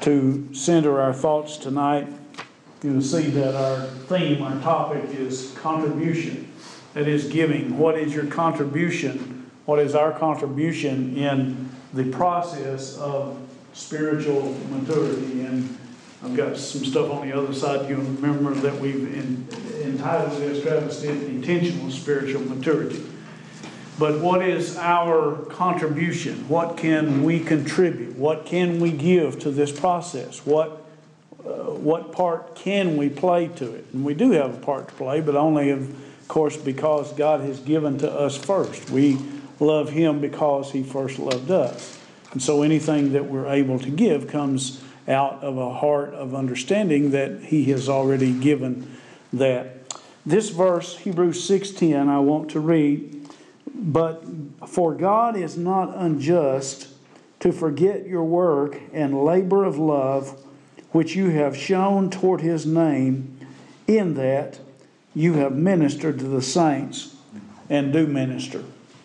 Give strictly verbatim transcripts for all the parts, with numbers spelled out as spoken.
to center our thoughts tonight, you'll see that our theme, our topic is contribution. That is giving. What is your contribution? What is our contribution in the process of spiritual maturity? And I've got some stuff on the other side. You'll remember that we've in, entitled this, Travis did, Intentional Spiritual Maturity. But what is our contribution? What can we contribute? What can we give to this process? What uh, what part can we play to it? And we do have a part to play, but only, of course, because God has given to us first. We love Him because He first loved us. And so anything that we're able to give comes out of a heart of understanding that He has already given that. This verse, Hebrews six ten, I want to read. But for God is not unjust to forget your work and labor of love, which you have shown toward His name, in that you have ministered to the saints and do minister.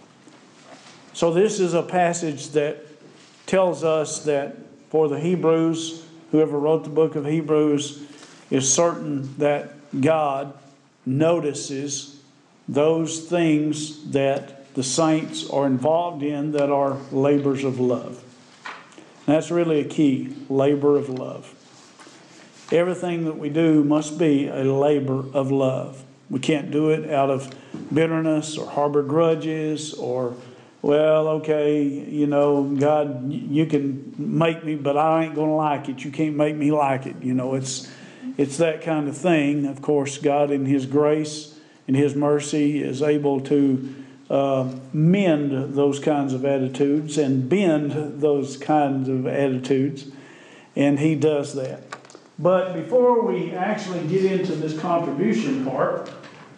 So this is a passage that tells us that for the Hebrews, whoever wrote the book of Hebrews, is certain that God notices those things that the saints are involved in that are labors of love. And that's really a key, labor of love. Everything that we do must be a labor of love. We can't do it out of bitterness or harbor grudges or, well, okay, you know, God, you can make me, but I ain't going to like it. You can't make me like it. You know, it's it's that kind of thing. Of course, God in His grace and His mercy is able to uh, mend those kinds of attitudes and bend those kinds of attitudes, and He does that. But before we actually get into this contribution part,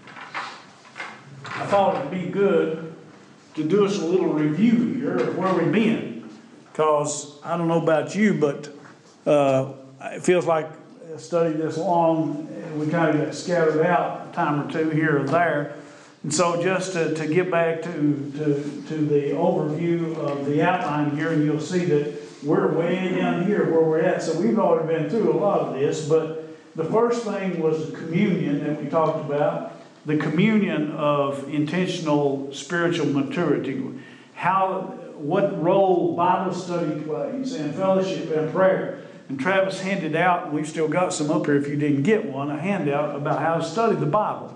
I thought it'd be good to do us a little review here of where we've been. Because I don't know about you, but uh, it feels like I studied this long, and we kind of got scattered out a time or two here or there. And so just to, to get back to, to, to the overview of the outline here, and you'll see that we're way down here where we're at. So we've already been through a lot of this, but the first thing was the communion that we talked about. The communion of intentional spiritual maturity. How, what role Bible study plays, and fellowship and prayer. And Travis handed out, and we've still got some up here if you didn't get one, a handout about how to study the Bible.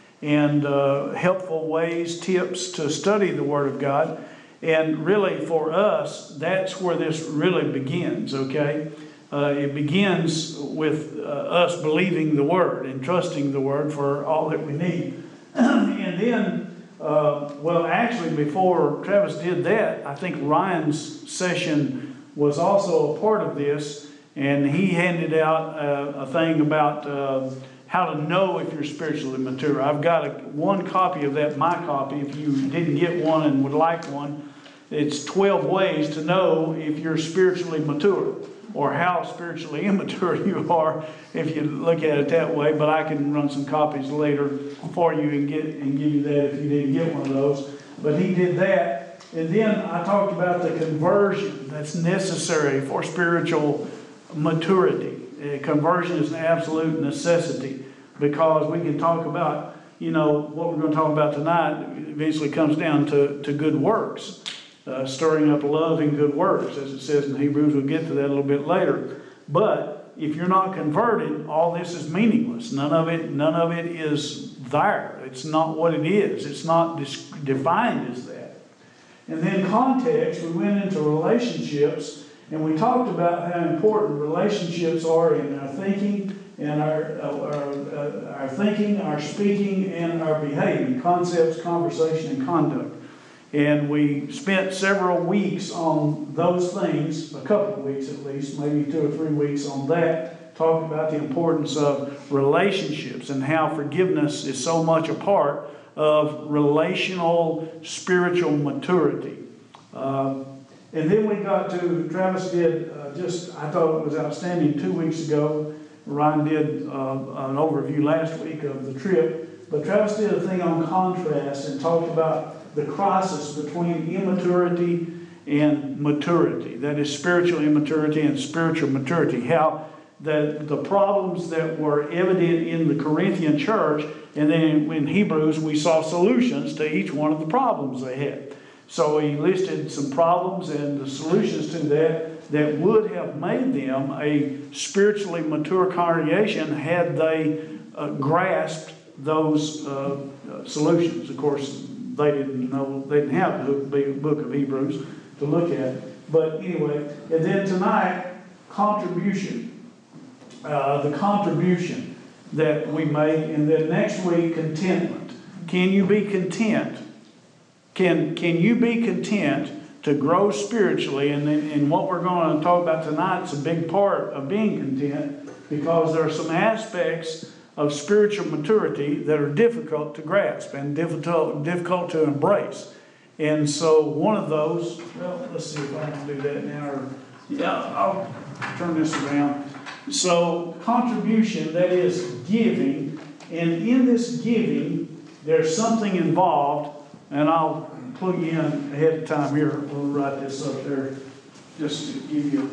And uh, helpful ways, tips to study the Word of God. And really for us, that's where this really begins, okay? Uh, it begins with uh, us believing the Word and trusting the Word for all that we need. And then, uh, well, actually, before Travis did that, I think Ryan's session was also a part of this, and he handed out uh, a thing about uh, how to know if you're spiritually mature. I've got a, one copy of that, my copy, if you didn't get one and would like one. It's twelve ways to know if you're spiritually mature, or how spiritually immature you are, if you look at it that way. But I can run some copies later for you and get and give you that if you didn't get one of those. But he did that. And then I talked about the conversion that's necessary for spiritual maturity. Uh, conversion is an absolute necessity, because we can talk about, you know, what we're going to talk about tonight eventually comes down to, to good works. Uh, stirring up love and good works, as it says in Hebrews. We'll get to that a little bit later. But if you're not converted, all this is meaningless. None of it, none of it is there. It's not what it is. It's not dis- defined as that. And then context, we went into relationships, and we talked about how important relationships are in our thinking, and our our, uh, our thinking, our speaking, and our behaving. Concepts, conversation, and conduct. And we spent several weeks on those things, a couple of weeks at least, maybe two or three weeks on that, talking about the importance of relationships and how forgiveness is so much a part of relational spiritual maturity. Uh, and then we got to, Travis did uh, just, I thought it was outstanding two weeks ago. Ryan did uh, an overview last week of the trip. But Travis did a thing on contrast and talked about the crisis between immaturity and maturity. That is spiritual immaturity and spiritual maturity. How the, the problems that were evident in the Corinthian church, and then in Hebrews we saw solutions to each one of the problems they had. So he listed some problems and the solutions to that that would have made them a spiritually mature congregation had they uh, grasped those uh, uh, solutions. Of course, they didn't know, they didn't have the book of Hebrews to look at. But anyway, and then tonight, contribution. Uh, the contribution that we made, and then next week, contentment. Can you be content? Can, can you be content to grow spiritually? And, and what we're going to talk about tonight is a big part of being content, because there are some aspects of spiritual maturity that are difficult to grasp and difficult, difficult to embrace. And so one of those, well, let's see if I can do that now. Or, yeah, I'll turn this around. So contribution, that is giving. And in this giving, there's something involved. And I'll plug you in ahead of time here. We'll write this up there just to give you.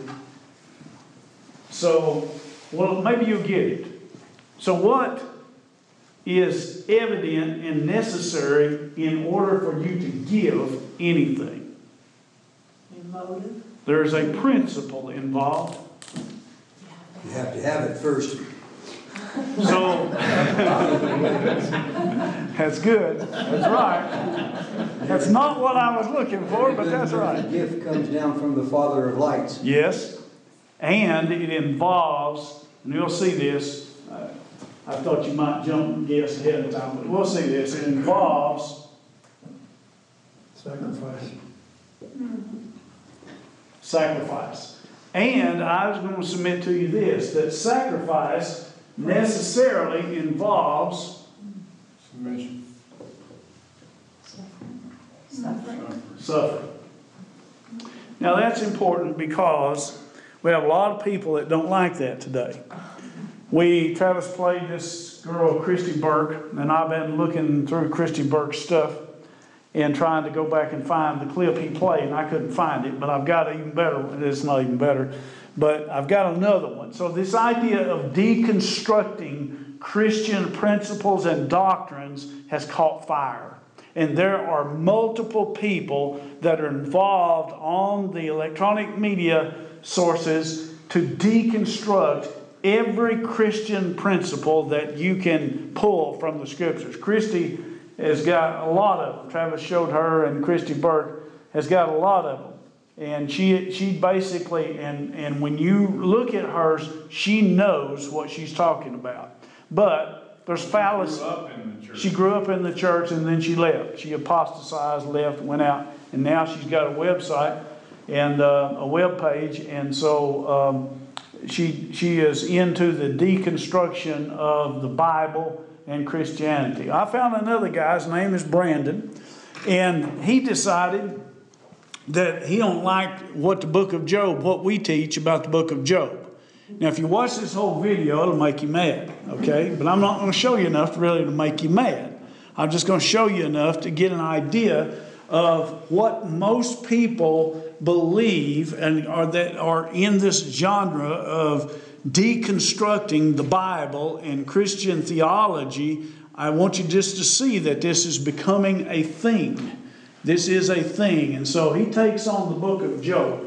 So, well, maybe you'll get it. So what is evident and necessary in order for you to give anything? Motive. There's a principle involved. You have to have it first. So, that's good. That's right. That's not what I was looking for, but that's right. The gift comes down from the Father of lights. Yes. And it involves, and you'll see this, uh, I thought you might jump and guess ahead of time, but we'll see this. It involves Sacrifice. Sacrifice. And I was going to submit to you this, that sacrifice necessarily involves submission. Suffering. Suffering. Now that's important because we have a lot of people that don't like that today. We, Travis played this girl, Christy Burke, and I've been looking through Christy Burke's stuff and trying to go back and find the clip he played, and I couldn't find it, but I've got an even better one. It's not even better, but I've got another one. So this idea of deconstructing Christian principles and doctrines has caught fire. And there are multiple people that are involved on the electronic media sources to deconstruct every Christian principle that you can pull from the Scriptures. Christy has got a lot of them. Travis showed her, and Christy Burke has got a lot of them. And she she basically, and, and when you look at hers, she knows what she's talking about. But there's fallacy. She grew up in the church, and then she left. She apostatized, left, went out, and now she's got a website and uh, a web page, and so um, she she is into the deconstruction of the Bible and Christianity. I found another guy. His name is Brandon, and he decided that he don't like what the book of Job, what we teach about the book of Job. Now, if you watch this whole video, it'll make you mad, okay? But I'm not going to show you enough really to make you mad. I'm just going to show you enough to get an idea of what most people believe and are that are in this genre of deconstructing the Bible and Christian theology. I want you just to see that this is becoming a thing. This is a thing. And so he takes on the book of Job.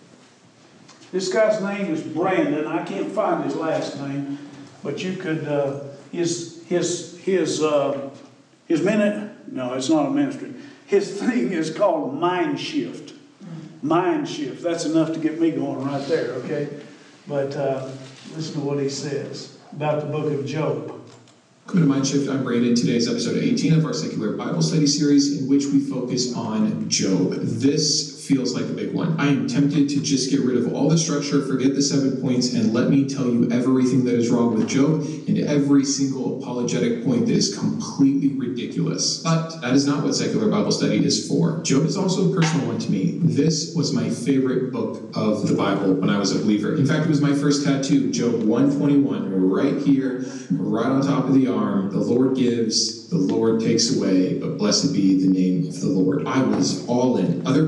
This guy's name is Brandon. I can't find his last name, but you could, uh, his, his, his, uh, his minute, no, it's not a ministry. His thing is called Mind Shift. Mind Shift. That's enough to get me going right there, okay? But uh, listen to what he says about the book of Job. Welcome to Mind Shift. I'm Brandon. Today's episode eighteen of our secular Bible study series, in which we focus on Job. This feels like a big one. I am tempted to just get rid of all the structure, forget the seven points, and let me tell you everything that is wrong with Job and every single apologetic point that is completely ridiculous. But that is not what secular Bible study is for. Job is also a personal one to me. This was my favorite book of the Bible when I was a believer. In fact, it was my first tattoo, Job one twenty-one, right here, right on top of the arm. The Lord gives, the Lord takes away, but blessed be the name of the Lord. I was all in. Other Christians saw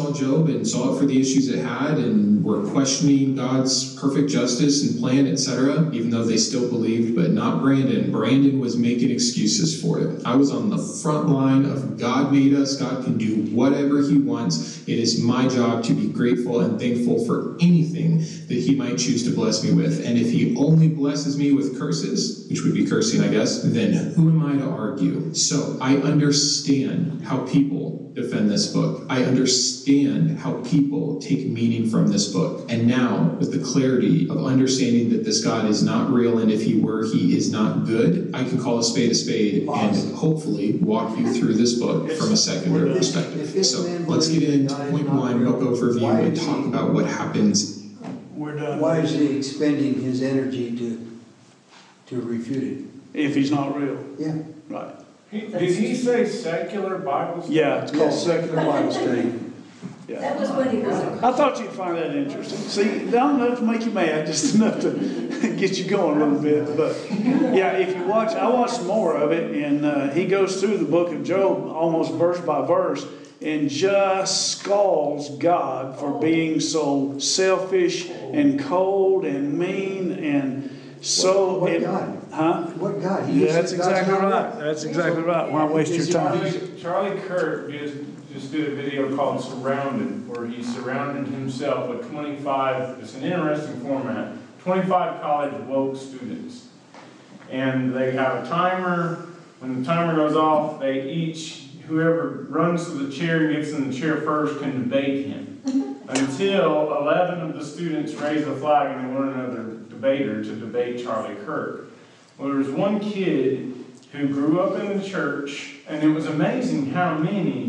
saw Job and saw it for the issues it had and were questioning God's perfect justice and plan, et cetera, even though they still believed, but not Brandon. Brandon was making excuses for it. I was on the front line of God made us. God can do whatever he wants. It is my job to be grateful and thankful for anything that he might choose to bless me with. And if he only blesses me with curses, which would be cursing, I guess, then who am I to argue? So I understand how people defend this book. I understand how people take meaning from this book. And now, with the clarity of understanding that this God is not real, and if he were, he is not good, I can call a spade a spade and hopefully walk you through this book from a secular perspective. So let's get into point one, book overview, and talk about what happens. We're done. Why is he expending his energy to, to refute it? If he's not real. Yeah. Right. He- Did he say secular Bible study? Yeah, it's called Yes. secular Bible study. That Yeah. was what he was. I thought you'd find that interesting. See, not enough to make you mad, just enough to get you going a little bit. But yeah, if you watch, I watched more of it, and uh, he goes through the book of Job almost verse by verse and just scolds God for being so selfish and cold and mean and so. What- what it- God? Huh? What God? He Yeah, just that's said God's exactly not right. real. That's exactly right. Why waste your time? Charlie, Charlie Kirk just, just did a video called Surrounded, where he surrounded himself with twenty-five, it's an interesting format, twenty-five college woke students. And they have a timer. When the timer goes off, they each, whoever runs to the chair and gets in the chair first can debate him. Until eleven of the students raise a flag and they want another debater to debate Charlie Kirk. Well, there was one kid who grew up in the church, and it was amazing how many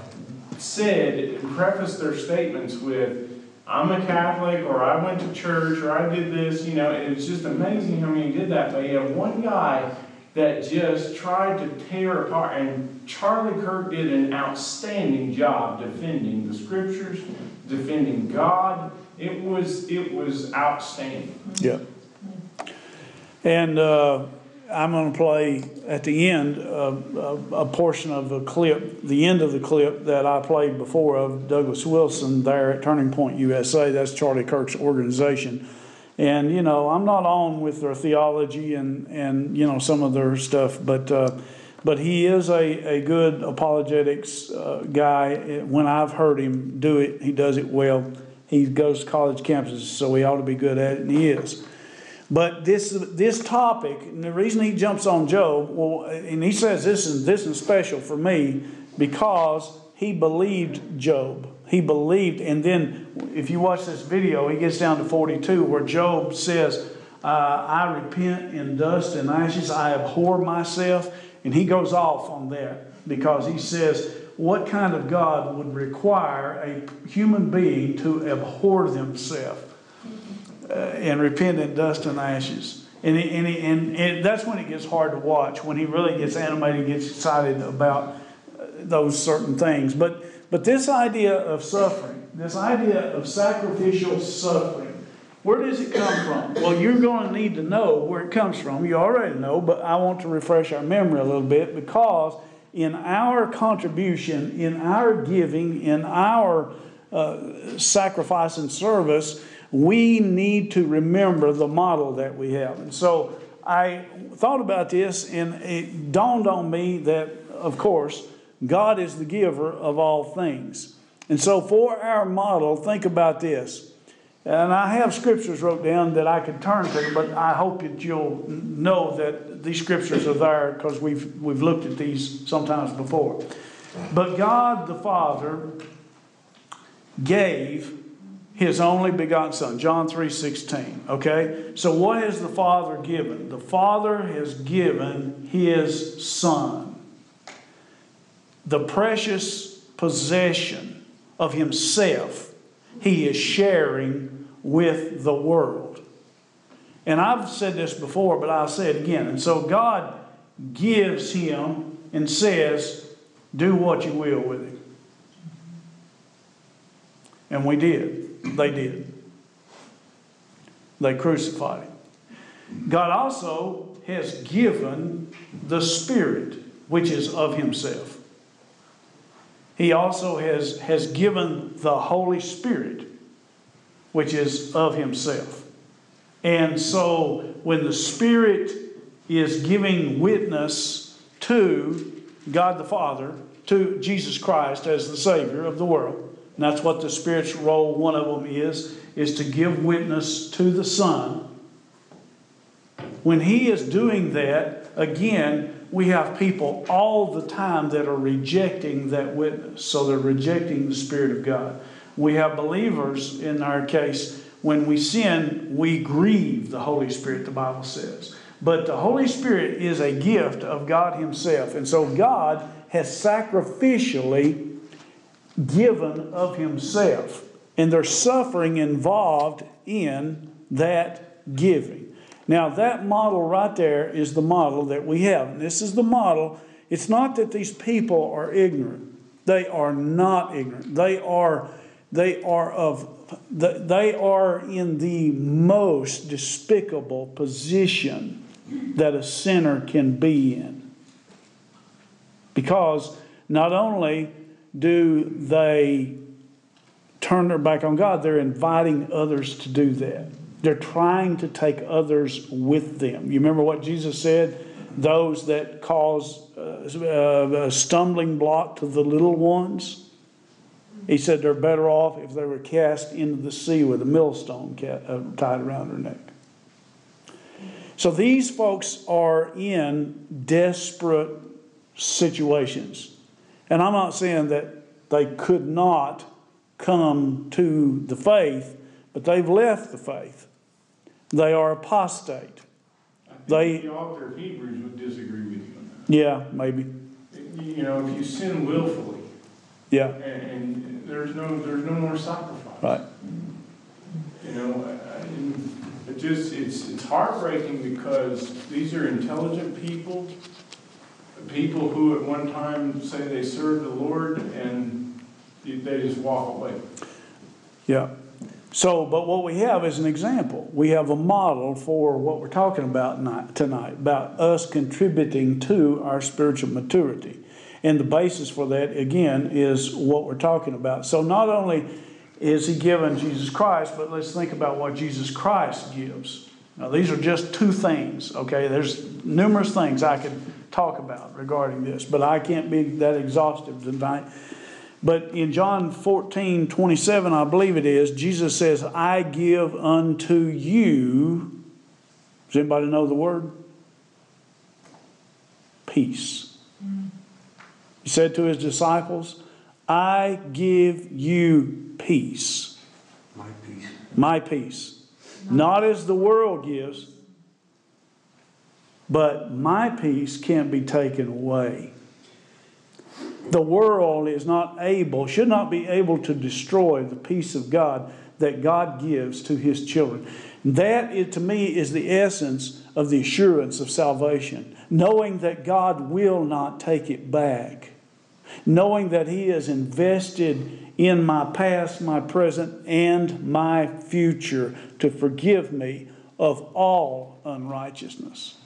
said and prefaced their statements with, I'm a Catholic, or I went to church, or I did this, you know, it was just amazing how many did that. But you have one guy that just tried to tear apart, and Charlie Kirk did an outstanding job defending the scriptures, defending God. It was, it was outstanding. Yeah. And uh, I'm going to play at the end uh, a, a portion of the clip, the end of the clip that I played before of Douglas Wilson there at Turning Point U S A. That's Charlie Kirk's organization. And, you know, I'm not on with their theology and, and you know, some of their stuff, but uh, but he is a, a good apologetics uh, guy. When I've heard him do it, he does it well. He goes to college campuses, so he ought to be good at it, and he is. But this this topic, and the reason he jumps on Job, well, and he says this is this is special for me because he believed Job. He believed, and then if you watch this video, he gets down to forty-two where Job says, uh, I repent in dust and ashes, I abhor myself. And he goes off on that because he says, what kind of God would require a human being to abhor themselves? Uh, and repent in dust and ashes. And, he, and, he, and, and that's when it gets hard to watch, when he really gets animated, gets excited about uh, those certain things. But, but this idea of suffering, this idea of sacrificial suffering, where does it come from? Well, you're going to need to know where it comes from. You already know, but I want to refresh our memory a little bit because in our contribution, in our giving, in our uh, sacrifice and service, we need to remember the model that we have. And so I thought about this, and it dawned on me that, of course, God is the giver of all things. And so for our model, think about this. And I have scriptures wrote down that I could turn to, but I hope that you'll know that these scriptures are there because we've, we've looked at these sometimes before. But God the Father gave His only begotten Son, John three sixteen, okay? So what has the Father given? The Father has given His Son, the precious possession of Himself He is sharing with the world. And I've said this before, but I'll say it again. And so God gives Him and says, do what you will with Him. And we did. They did. They crucified Him. God also has given the Spirit, which is of Himself. He also has, has given the Holy Spirit, which is of himself. And so when the Spirit is giving witness to God the Father, to Jesus Christ as the Savior of the world, and that's what the Spirit's role, one of them is, is to give witness to the Son. When He is doing that, again, we have people all the time that are rejecting that witness. So they're rejecting the Spirit of God. We have believers, in our case, when we sin, we grieve the Holy Spirit, the Bible says. But the Holy Spirit is a gift of God Himself. And so God has sacrificially given of Himself. And there's suffering involved in that giving. Now that model right there is the model that we have. And this is the model. It's not that these people are ignorant. They are not ignorant. They are, they are of, they are in the most despicable position that a sinner can be in. Because not only do they turn their back on God, they're inviting others to do that. They're trying to take others with them. You remember what Jesus said? Those that cause uh, a stumbling block to the little ones. He said they're better off if they were cast into the sea with a millstone tied around their neck. So these folks are in desperate situations. And I'm not saying that they could not come to the faith, but they've left the faith. They are apostate. I think They, the author of Hebrews would disagree with you on yeah, maybe. that. You know, if you sin willfully, Yeah, and, and there's no there's no more sacrifice. right. You know, I- I- it just it's it's heartbreaking because these are intelligent people, people who at one time say they serve the Lord, and they just walk away. Yeah. So, but what we have is an example. We have a model for what we're talking about tonight, tonight, about us contributing to our spiritual maturity. And the basis for that, again, is what we're talking about. So not only is He given Jesus Christ, but let's think about what Jesus Christ gives. Now, these are just two things, okay? There's numerous things I could talk about regarding this, but I can't be that exhaustive tonight. But in John fourteen twenty-seven, I believe it is, Jesus says, I give unto you, does anybody know the word? Peace. He said to His disciples, I give you peace. My peace. My peace. Not as the world gives, but my peace can't be taken away. The world is not able, should not be able to destroy the peace of God that God gives to His children. That, is, to me, is the essence of the assurance of salvation. Knowing that God will not take it back. Knowing that He is invested in my past, my present, and my future to forgive me of all unrighteousness.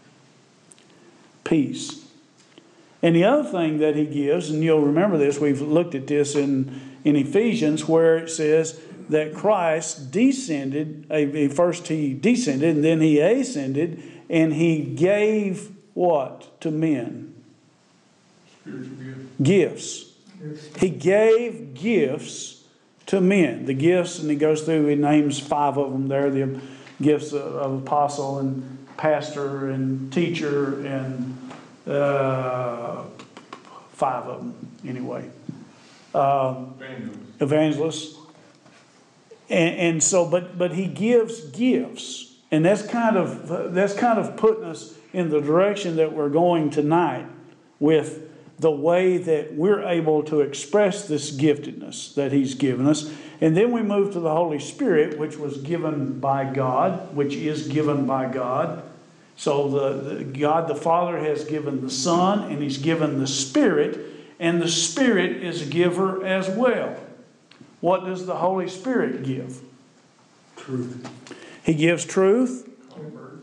Peace. And the other thing that He gives, and you'll remember this, we've looked at this in, in Ephesians, where it says that Christ descended, first He descended, and then He ascended, and He gave what to men? Spiritual gift. Gifts. He gave gifts to men. The gifts, and He goes through, He names five of them there, the gifts of, of apostle and pastor and teacher and Uh, five of them, anyway. Uh, Evangelist. evangelists. And, and so, but but He gives gifts, and that's kind of that's kind of putting us in the direction that we're going tonight with the way that we're able to express this giftedness that He's given us. And then we move to the Holy Spirit, which was given by God, which is given by God. So the, the God the Father has given the Son, and He's given the Spirit, and the Spirit is a giver as well. What does the Holy Spirit give? Truth. He gives truth, Comfort.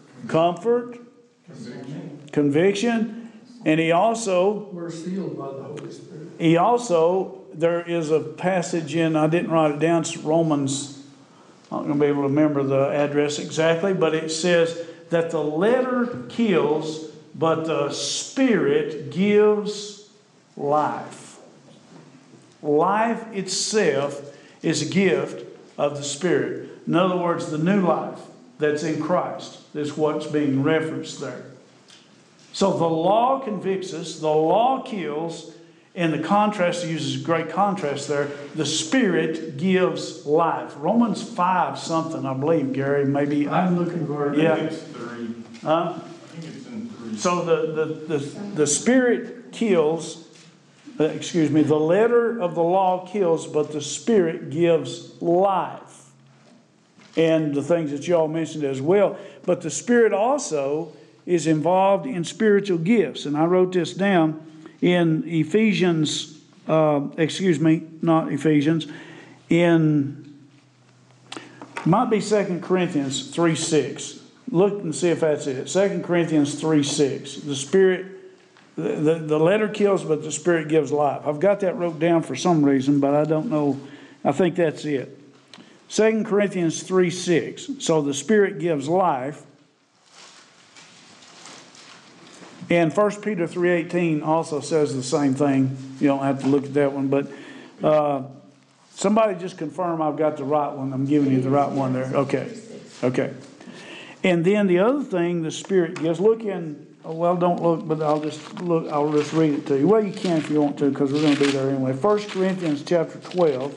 comfort, Conviction. conviction, and He also, We're sealed by the Holy Spirit. he also, there is a passage in, I didn't write it down, it's Romans, I'm not going to be able to remember the address exactly, but it says that the letter kills, but the Spirit gives life. Life itself is a gift of the Spirit. In other words, the new life that's in Christ is what's being referenced there. So the law convicts us, the law kills, and the contrast uses great contrast there. The Spirit gives life. Romans five something, I believe, Gary, maybe. I'm looking for it. Yeah. I think it's three. Huh? I think it's in three. So the, the, the, the Spirit kills, uh, excuse me, the letter of the law kills, but the Spirit gives life. And the things that y'all mentioned as well. But the Spirit also is involved in spiritual gifts. And I wrote this down in Ephesians, uh, excuse me, not Ephesians, in, might be Second Corinthians three six. Look and see if that's it. Second Corinthians three six. The Spirit, the, the, the letter kills, but the Spirit gives life. I've got that wrote down for some reason, but I don't know. I think that's it. Second Corinthians three six. So the Spirit gives life. And First Peter three eighteen also says the same thing. You don't have to look at that one. But uh, somebody just confirm I've got the right one. I'm giving you the right one there. Okay. Okay. And then the other thing the Spirit gives, look in, well, don't look, but I'll just look, I'll just read it to you. Well, you can if you want to, because we're going to be there anyway. First Corinthians chapter twelve.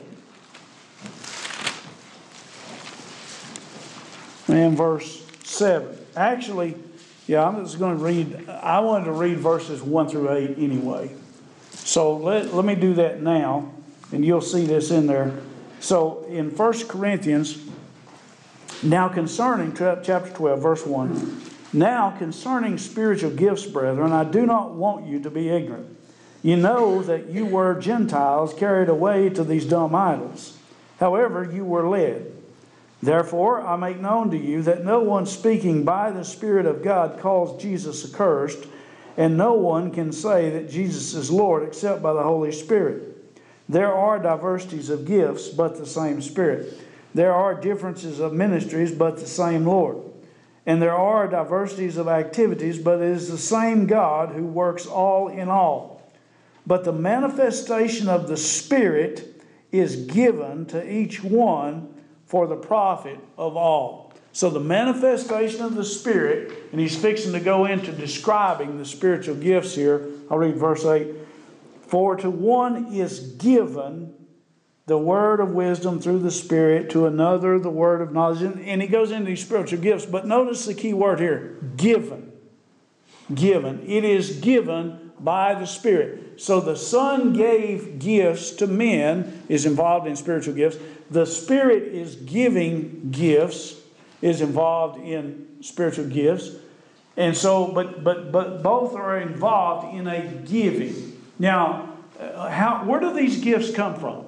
And verse seven. Actually, yeah, I'm just going to read, I wanted to read verses one through eight anyway. So let, let me do that now, and you'll see this in there. So in First Corinthians, now concerning, chapter twelve, verse one, now concerning spiritual gifts, brethren, I do not want you to be ignorant. You know that you were Gentiles carried away to these dumb idols. However, you were led. Therefore, I make known to you that no one speaking by the Spirit of God calls Jesus accursed, and no one can say that Jesus is Lord except by the Holy Spirit. There are diversities of gifts, but the same Spirit. There are differences of ministries, but the same Lord. And there are diversities of activities, but it is the same God who works all in all. But the manifestation of the Spirit is given to each one for the profit of all. So the manifestation of the Spirit, and he's fixing to go into describing the spiritual gifts here. I'll read verse eight. For to one is given the word of wisdom through the Spirit, to another the word of knowledge. And he goes into these spiritual gifts. But notice the key word here, given. Given. It is given by the Spirit. So the Son gave gifts to men, is involved in spiritual gifts. The Spirit is giving gifts, is involved in spiritual gifts. And so, but but but both are involved in a giving. Now, uh, how where do these gifts come from?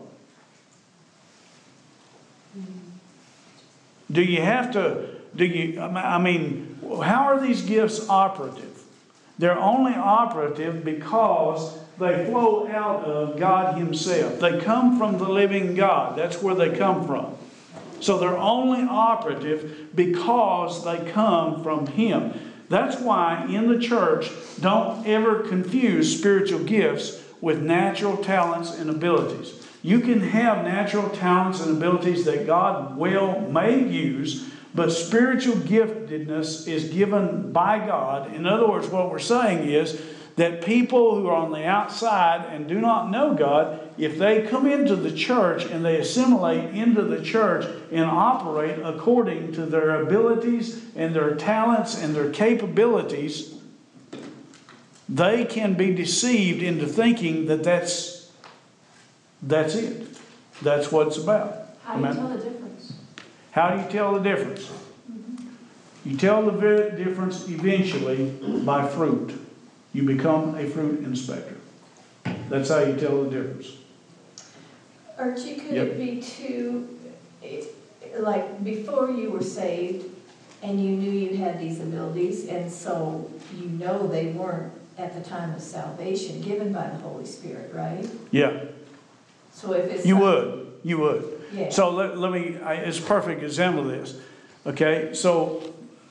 Do you have to, do you, I mean, how are these gifts operative? They're only operative because they flow out of God Himself. They come from the living God. That's where they come from. So they're only operative because they come from Him. That's why in the church, don't ever confuse spiritual gifts with natural talents and abilities. You can have natural talents and abilities that God will, may use, but spiritual giftedness is given by God. In other words, what we're saying is that people who are on the outside and do not know God, if they come into the church and they assimilate into the church and operate according to their abilities and their talents and their capabilities, they can be deceived into thinking that that's, that's it. That's what it's about. How do you tell the difference? How do you tell the difference? You tell the difference eventually by fruit. You become a fruit inspector. That's how you tell the difference. Archie, could Yep. it be too, it- like before you were saved and you knew you had these abilities and so you know they weren't at the time of salvation, given by the Holy Spirit, right? Yeah, So if it's. you some- would, you would. Yeah. So let, let me, I, it's a perfect example of this, okay? So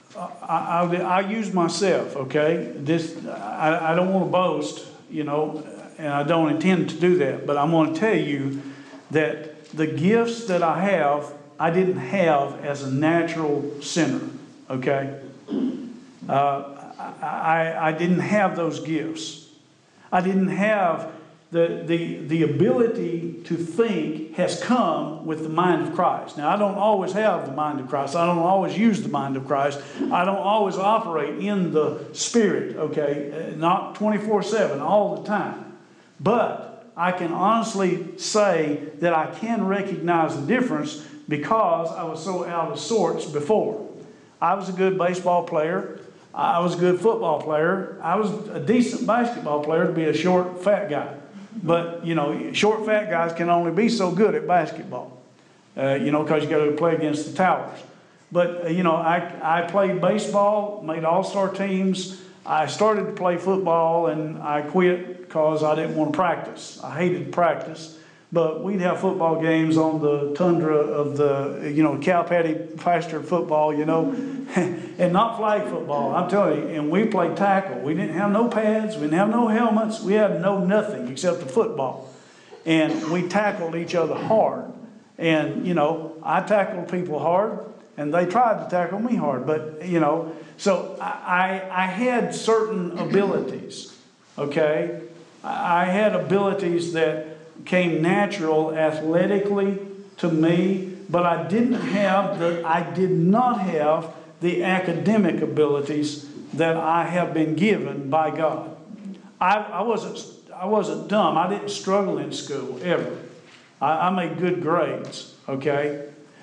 I, I, I use myself, okay? This, I, I don't want to boast, you know, and I don't intend to do that, but I'm going to tell you that the gifts that I have, I didn't have as a natural sinner, okay? Uh, I, I, I didn't have those gifts. I didn't have the, the, the ability to think has come with the mind of Christ. Now, I don't always have the mind of Christ. I don't always use the mind of Christ. I don't always operate in the Spirit, okay? Not twenty-four seven, all the time. But I can honestly say that I can recognize the difference because I was so out of sorts before. I was a good baseball player. I was a good football player. I was a decent basketball player to be a short, fat guy. But, you know, short, fat guys can only be so good at basketball, uh, you know, because you got to play against the towers. But, uh, you know, I, I played baseball, made all-star teams. I started to play football, and I quit because I didn't want to practice. I hated practice. But we'd have football games on the tundra of the, you know, cow patty pasture football, you know, and not flag football, I'm telling you. And we played tackle. We didn't have no pads. We didn't have no helmets. We had no nothing except the football. And we tackled each other hard. And, you know, I tackled people hard, and they tried to tackle me hard. But, you know, so I, I had certain abilities, okay? I had abilities that came natural athletically to me, but I didn't have the, I did not have the academic abilities that I have been given by God. I, I wasn't, I wasn't dumb. I didn't struggle in school ever. I, I made good grades, okay?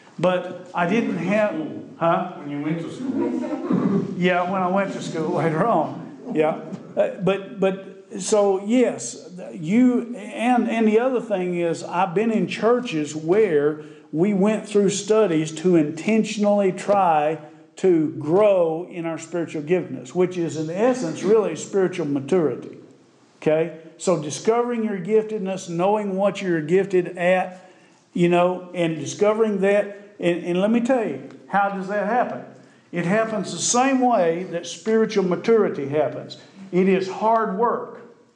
But I didn't have, huh? When you went to school. Yeah, when I went to school later on, yeah. Uh, but, but, so yes, you, and, and the other thing is, I've been in churches where we went through studies to intentionally try to grow in our spiritual giftedness, which is in essence really spiritual maturity, okay? So discovering your giftedness, knowing what you're gifted at, you know, and discovering that, and, and let me tell you, how does that happen? It happens the same way that spiritual maturity happens. It is hard work.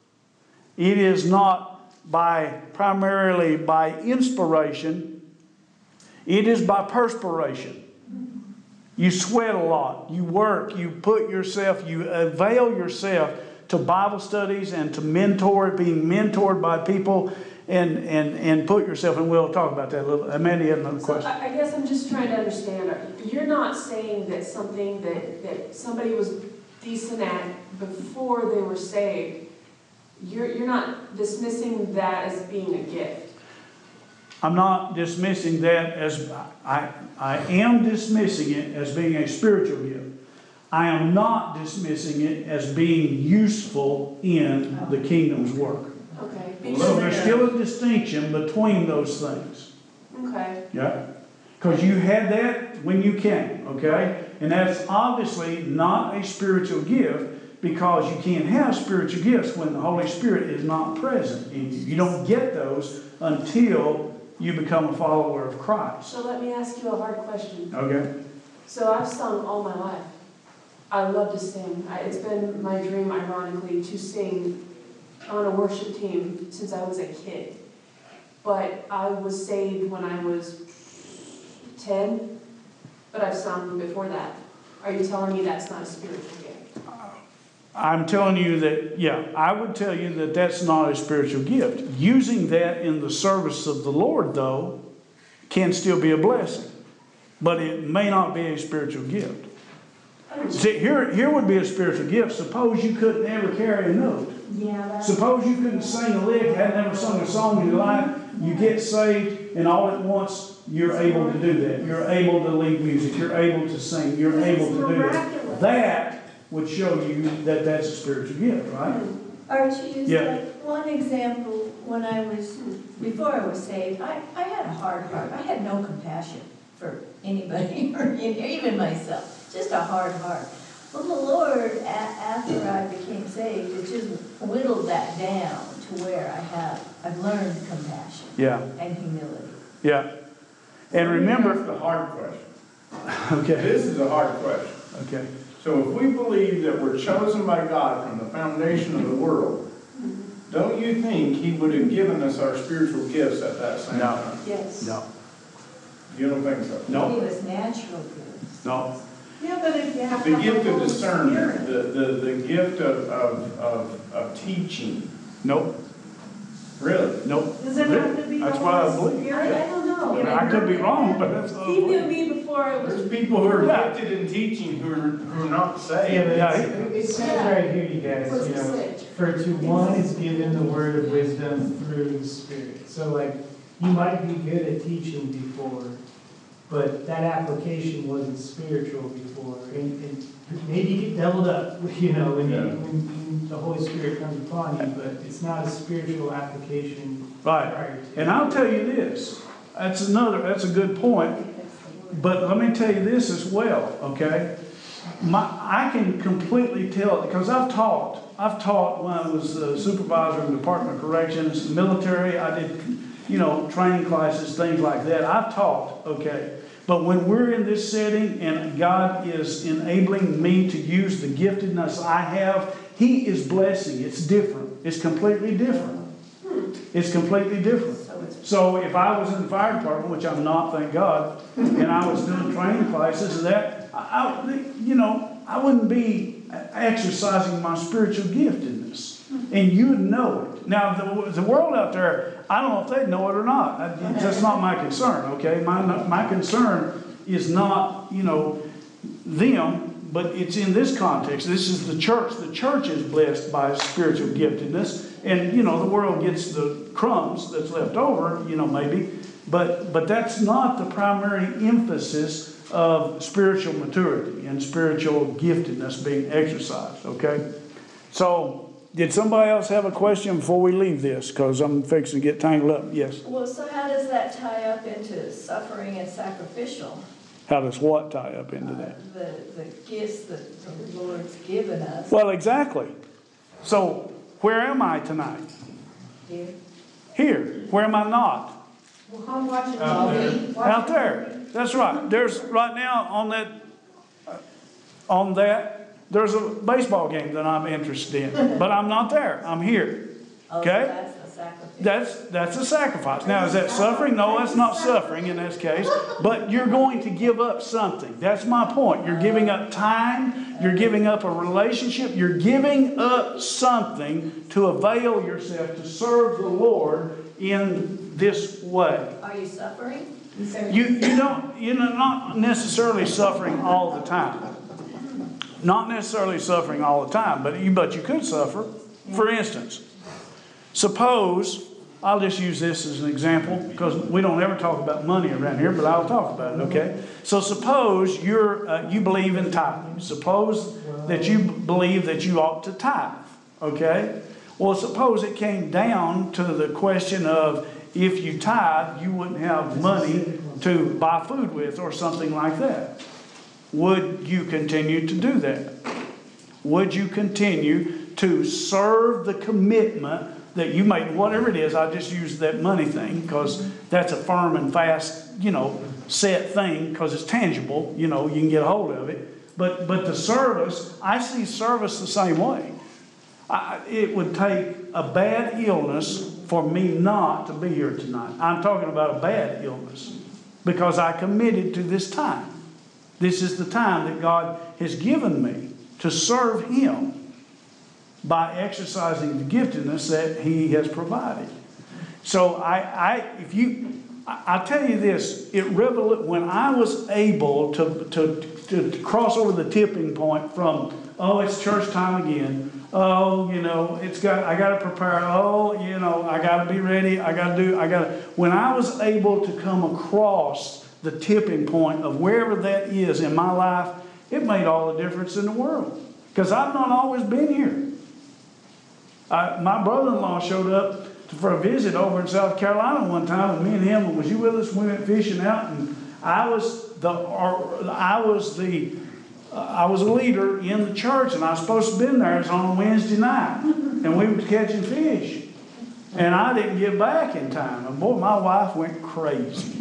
It is not by primarily by inspiration. It is by perspiration. You sweat a lot. You work. You put yourself, you avail yourself to Bible studies and to mentor, being mentored by people, and, and, and put yourself, and we'll talk about that a little. Amanda had another So question. I I guess I'm just trying to understand, you're not saying that something that, that somebody was decent at before they were saved, you're, you're not dismissing that as being a gift. I'm not dismissing that as, I, I am dismissing it as being a spiritual gift. I am not dismissing it as being useful in the kingdom's work. Okay. So there's still a distinction between those things. Okay. Yeah? Because you had that when you came, okay? And that's obviously not a spiritual gift, because you can't have spiritual gifts when the Holy Spirit is not present in you. You don't get those until you become a follower of Christ. So let me ask you a hard question. Okay? So I've sung all my life. I love to sing. I, it's been my dream, ironically, to sing on a worship team since I was a kid. But I was saved when I was ten, but I've sung before that. Are you telling me that's not a spiritual gift? I'm telling you that, yeah, I would tell you that that's not a spiritual gift. Using that in the service of the Lord, though, can still be a blessing. But it may not be a spiritual gift. See, here, here would be a spiritual gift. Suppose you couldn't ever carry a note. Yeah, that's. Suppose you couldn't sing a lick, had never sung a song in your life. You get saved, and all at once you're able to do that. You're able to lead music. You're able to sing. You're able to do that. That would show you that that's a spiritual gift, right? Archie, is Yeah. like one example, when I was, before I was saved, I, I had a hard heart. I had no compassion for anybody, or even myself. Just a hard heart. Well, the Lord, a- after I became saved, it just whittled that down to where I have, I've learned compassion Yeah, and humility. yeah. And That's remember, the hard question. okay, This is a hard question. okay. So if we believe that we're chosen by God from the foundation of the world, don't you think He would have given us our spiritual gifts at that same No. time? Yes. No, You don't think so? No. He was natural gifts. no, Yeah, but if you have. The to gift have the of Holy discernment, Spirit. the, the, the gift of, of, of, of teaching, nope, really? nope. Does it have to be the That's what I Holy believe. Spirit? I don't know. I mean, I could be wrong, but that's what I He knew believe. me before I was. There's people who are Yeah. gifted in teaching who are, who are not Yeah, saved. but Yeah, it's- it says right here, you guys, What's you it know, say? for to one is given the word of wisdom through the Spirit. So like, you might be good at teaching before, but that application wasn't spiritual before. And, and maybe you get doubled up, you know, when, you, Yeah. when, when the Holy Spirit comes upon you, but it's not a spiritual application Right. prior to. And I'll tell you this, that's another, that's a good point. But let me tell you this as well, okay? My, I can completely tell, because I've taught, I've taught when I was a supervisor in the Department of Corrections, military, I did, you know, training classes, things like that. I've taught, okay? But when we're in this setting and God is enabling me to use the giftedness I have, He is blessing. It's different. It's completely different. It's completely different. So it's So if I was in the fire department, which I'm not, thank God, and I was doing training classes and that, I, I- you know, I wouldn't be exercising my spiritual giftedness. And you would know it. Now, the, the world out there, I don't know if they know it or not. I- That's not my concern, okay? My, my concern is not, you know, them, but it's in this context. This is the church. The church is blessed by spiritual giftedness. And, you know, the world gets the crumbs that's left over, you know, maybe. But, but that's not the primary emphasis of spiritual maturity and spiritual giftedness being exercised, okay? So, did somebody else have a question before we leave this? Because I'm fixing to get tangled up. Yes. Well, so how does that tie up into suffering and sacrificial? How does what tie up into that? Uh, The, the gifts that the Lord's given us Well, exactly. So, where am I tonight? here. Here. Where am I not? Well, I'm watching Out T V. Out there. That's right. There's, right now, on that, uh, on that, there's a baseball game that I'm interested in. But I'm not there. I'm here. Oh, so Okay? that's the sacrifice. That's, that's a sacrifice. Now, is that suffering? No, that's not suffering in this case. But you're going to give up something. That's my point. You're giving up time. You're giving up a relationship. You're giving up something to avail yourself to serve the Lord in this way. Are you suffering? You, you don't, you're not necessarily suffering all the time. Not necessarily suffering all the time, but you, but you could suffer. For instance, suppose, I'll just use this as an example, because we don't ever talk about money around here, but I'll talk about it, okay? So suppose you're, uh, you believe in tithing. Suppose that you believe that you ought to tithe, okay? Well, suppose it came down to the question of if you tithe, you wouldn't have money to buy food with or something like that. Would you continue to do that? Would you continue to serve the commitment that you made, whatever it is? I just use that money thing because that's a firm and fast, you know, set thing because it's tangible, you know, you can get a hold of it. But, but the service, I see service the same way. I, it would take a bad illness for me not to be here tonight. I'm talking about a bad illness because I committed to this time. This is the time that God has given me to serve Him by exercising the giftedness that He has provided. So I, I if you, I, I tell you this, it revel when I was able to, to, to, to cross over the tipping point from, oh, it's church time again. Oh, you know, it's got, I got to prepare. Oh, you know, I got to be ready. I got to do, I got to. When I was able to come across the tipping point of wherever that is in my life, it made all the difference in the world. Because I've not always been here. I, my brother-in-law showed up to, for a visit over in South Carolina one time, and me and him, was you with us? We went fishing out, and I was the, or, I was the uh, I was a leader in the church, and I was supposed to have been there. It was on a Wednesday night, and we were catching fish. And I didn't get back in time. And boy, my wife went crazy.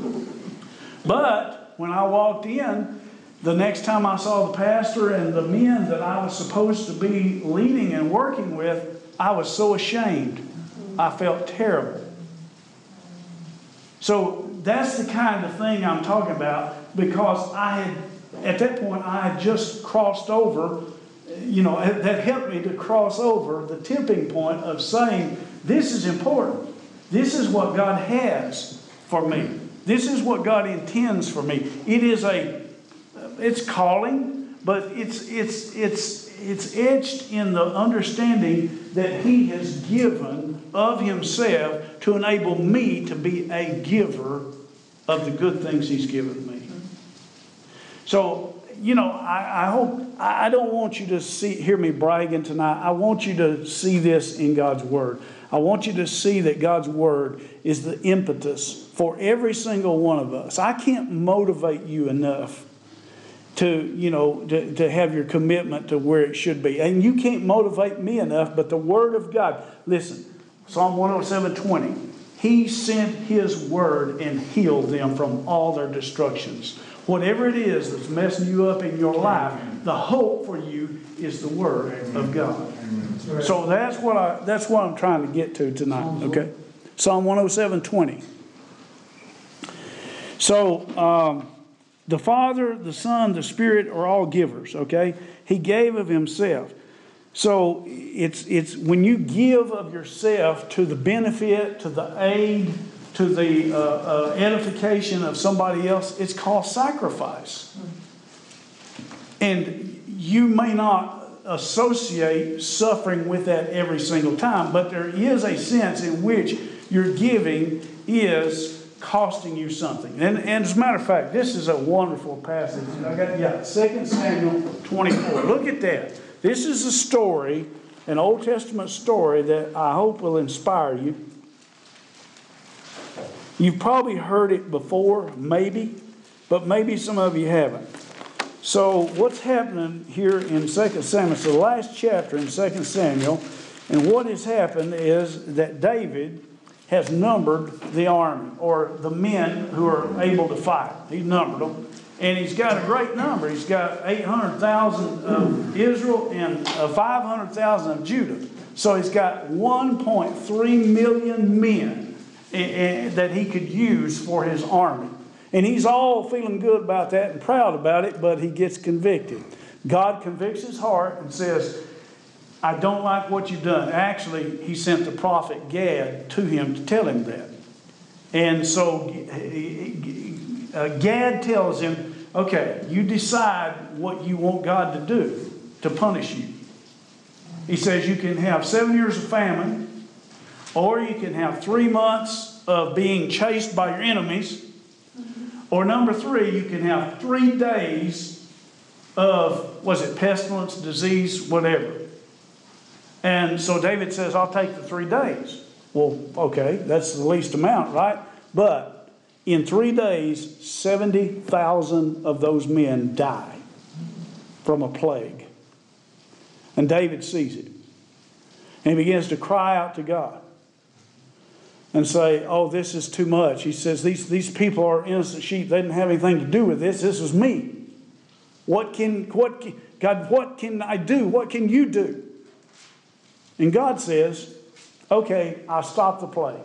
But when I walked in, the next time I saw the pastor and the men that I was supposed to be leading and working with, I was so ashamed. I felt terrible. So that's the kind of thing I'm talking about, because I had, at that point, I had just crossed over, you know, that helped me to cross over the tipping point of saying, this is important. This is what God has for me. This is what God intends for me. It is a, it's calling, but it's, it's, it's, it's etched in the understanding that He has given of Himself to enable me to be a giver of the good things He's given me. So, you know, I, I hope, I don't want you to see, hear me bragging tonight. I want you to see this in God's Word. I want you to see that God's Word is the impetus for every single one of us. I can't motivate you enough to, you know, to, to have your commitment to where it should be. And you can't motivate me enough, but the Word of God. Listen, Psalm one oh seven twenty. He sent His Word and healed them from all their destructions. Whatever it is that's messing you up in your life, the hope for you is the Word of God. So that's what I that's what I'm trying to get to tonight. Okay, Psalm one oh seven twenty. So um, the Father, the Son, the Spirit are all givers. Okay, He gave of Himself. So it's it's when you give of yourself to the benefit, to the aid, to the uh, uh, edification of somebody else, it's called sacrifice. And you may not associate suffering with that every single time, but there is a sense in which your giving is costing you something. And, and as a matter of fact, this is a wonderful passage. I got, yeah, Second Samuel twenty-four. Look at that. This is a story, an Old Testament story that I hope will inspire you. You've probably heard it before, maybe, but maybe some of you haven't. So what's happening here in Second Samuel, so the last chapter in Second Samuel, and what has happened is that David has numbered the army, or the men who are able to fight. He's numbered them. And he's got a great number. He's got eight hundred thousand of Israel and five hundred thousand of Judah. So he's got one point three million men that he could use for his army. And he's all feeling good about that and proud about it, but he gets convicted. God convicts his heart and says, I don't like what you've done. Actually, he sent the prophet Gad to him to tell him that. And so uh, Gad tells him, okay, you decide what you want God to do to punish you. He says you can have seven years of famine, or you can have three months of being chased by your enemies, or number three, you can have three days of, was it pestilence, disease, whatever. And so David says, I'll take the three days. Well, okay, that's the least amount, right? But in three days, seventy thousand of those men die from a plague. And David sees it. And he begins to cry out to God and say, oh, this is too much. He says, these, these people are innocent sheep. They didn't have anything to do with this. This is me. What can, what can, God, what can I do? What can you do? And God says, okay, I'll stop the plague.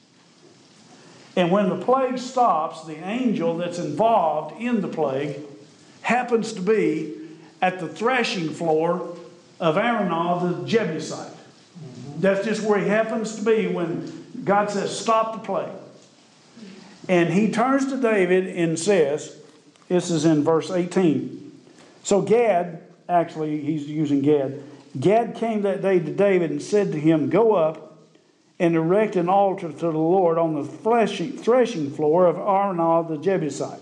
And when the plague stops, the angel that's involved in the plague happens to be at the threshing floor of Araunah the Jebusite. Mm-hmm. That's just where he happens to be when God says, stop the plague. And he turns to David and says, this is in verse eighteen. So Gad, actually he's using Gad. Gad came that day to David and said to him, go up and erect an altar to the Lord on the threshing floor of Araunah the Jebusite.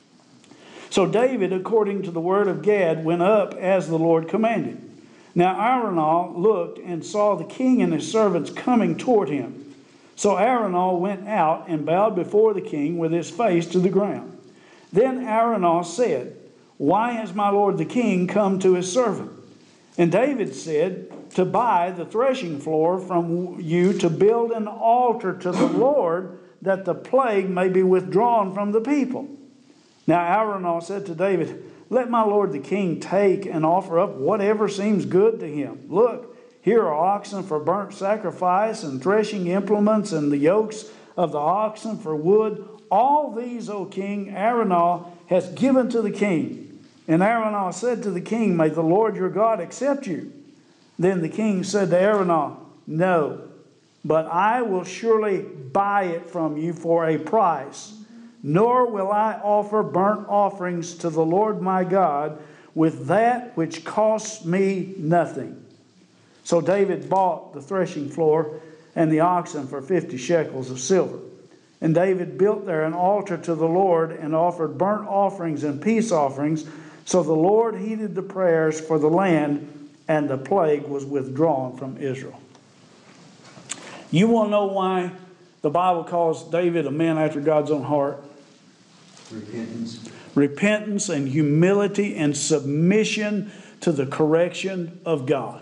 So David, according to the word of Gad, went up as the Lord commanded. Now Araunah looked and saw the king and his servants coming toward him. So Araunah went out and bowed before the king with his face to the ground. Then Araunah said, Why has my lord the king come to his servant? And David said, to buy the threshing floor from you, to build an altar to the Lord, that the plague may be withdrawn from the people. Now Araunah said to David, let my lord the king take and offer up whatever seems good to him. Look, here are oxen for burnt sacrifice, and threshing implements, and the yokes of the oxen for wood. All these, O king, Araunah has given to the king. And Araunah said to the king, may the Lord your God accept you. Then the king said to Araunah, no, but I will surely buy it from you for a price. Nor will I offer burnt offerings to the Lord my God with that which costs me nothing. So David bought the threshing floor and the oxen for fifty shekels of silver. And David built there an altar to the Lord and offered burnt offerings and peace offerings. So the Lord heeded the prayers for the land, and the plague was withdrawn from Israel. You want to know why the Bible calls David a man after God's own heart? Repentance. Repentance and humility and submission to the correction of God.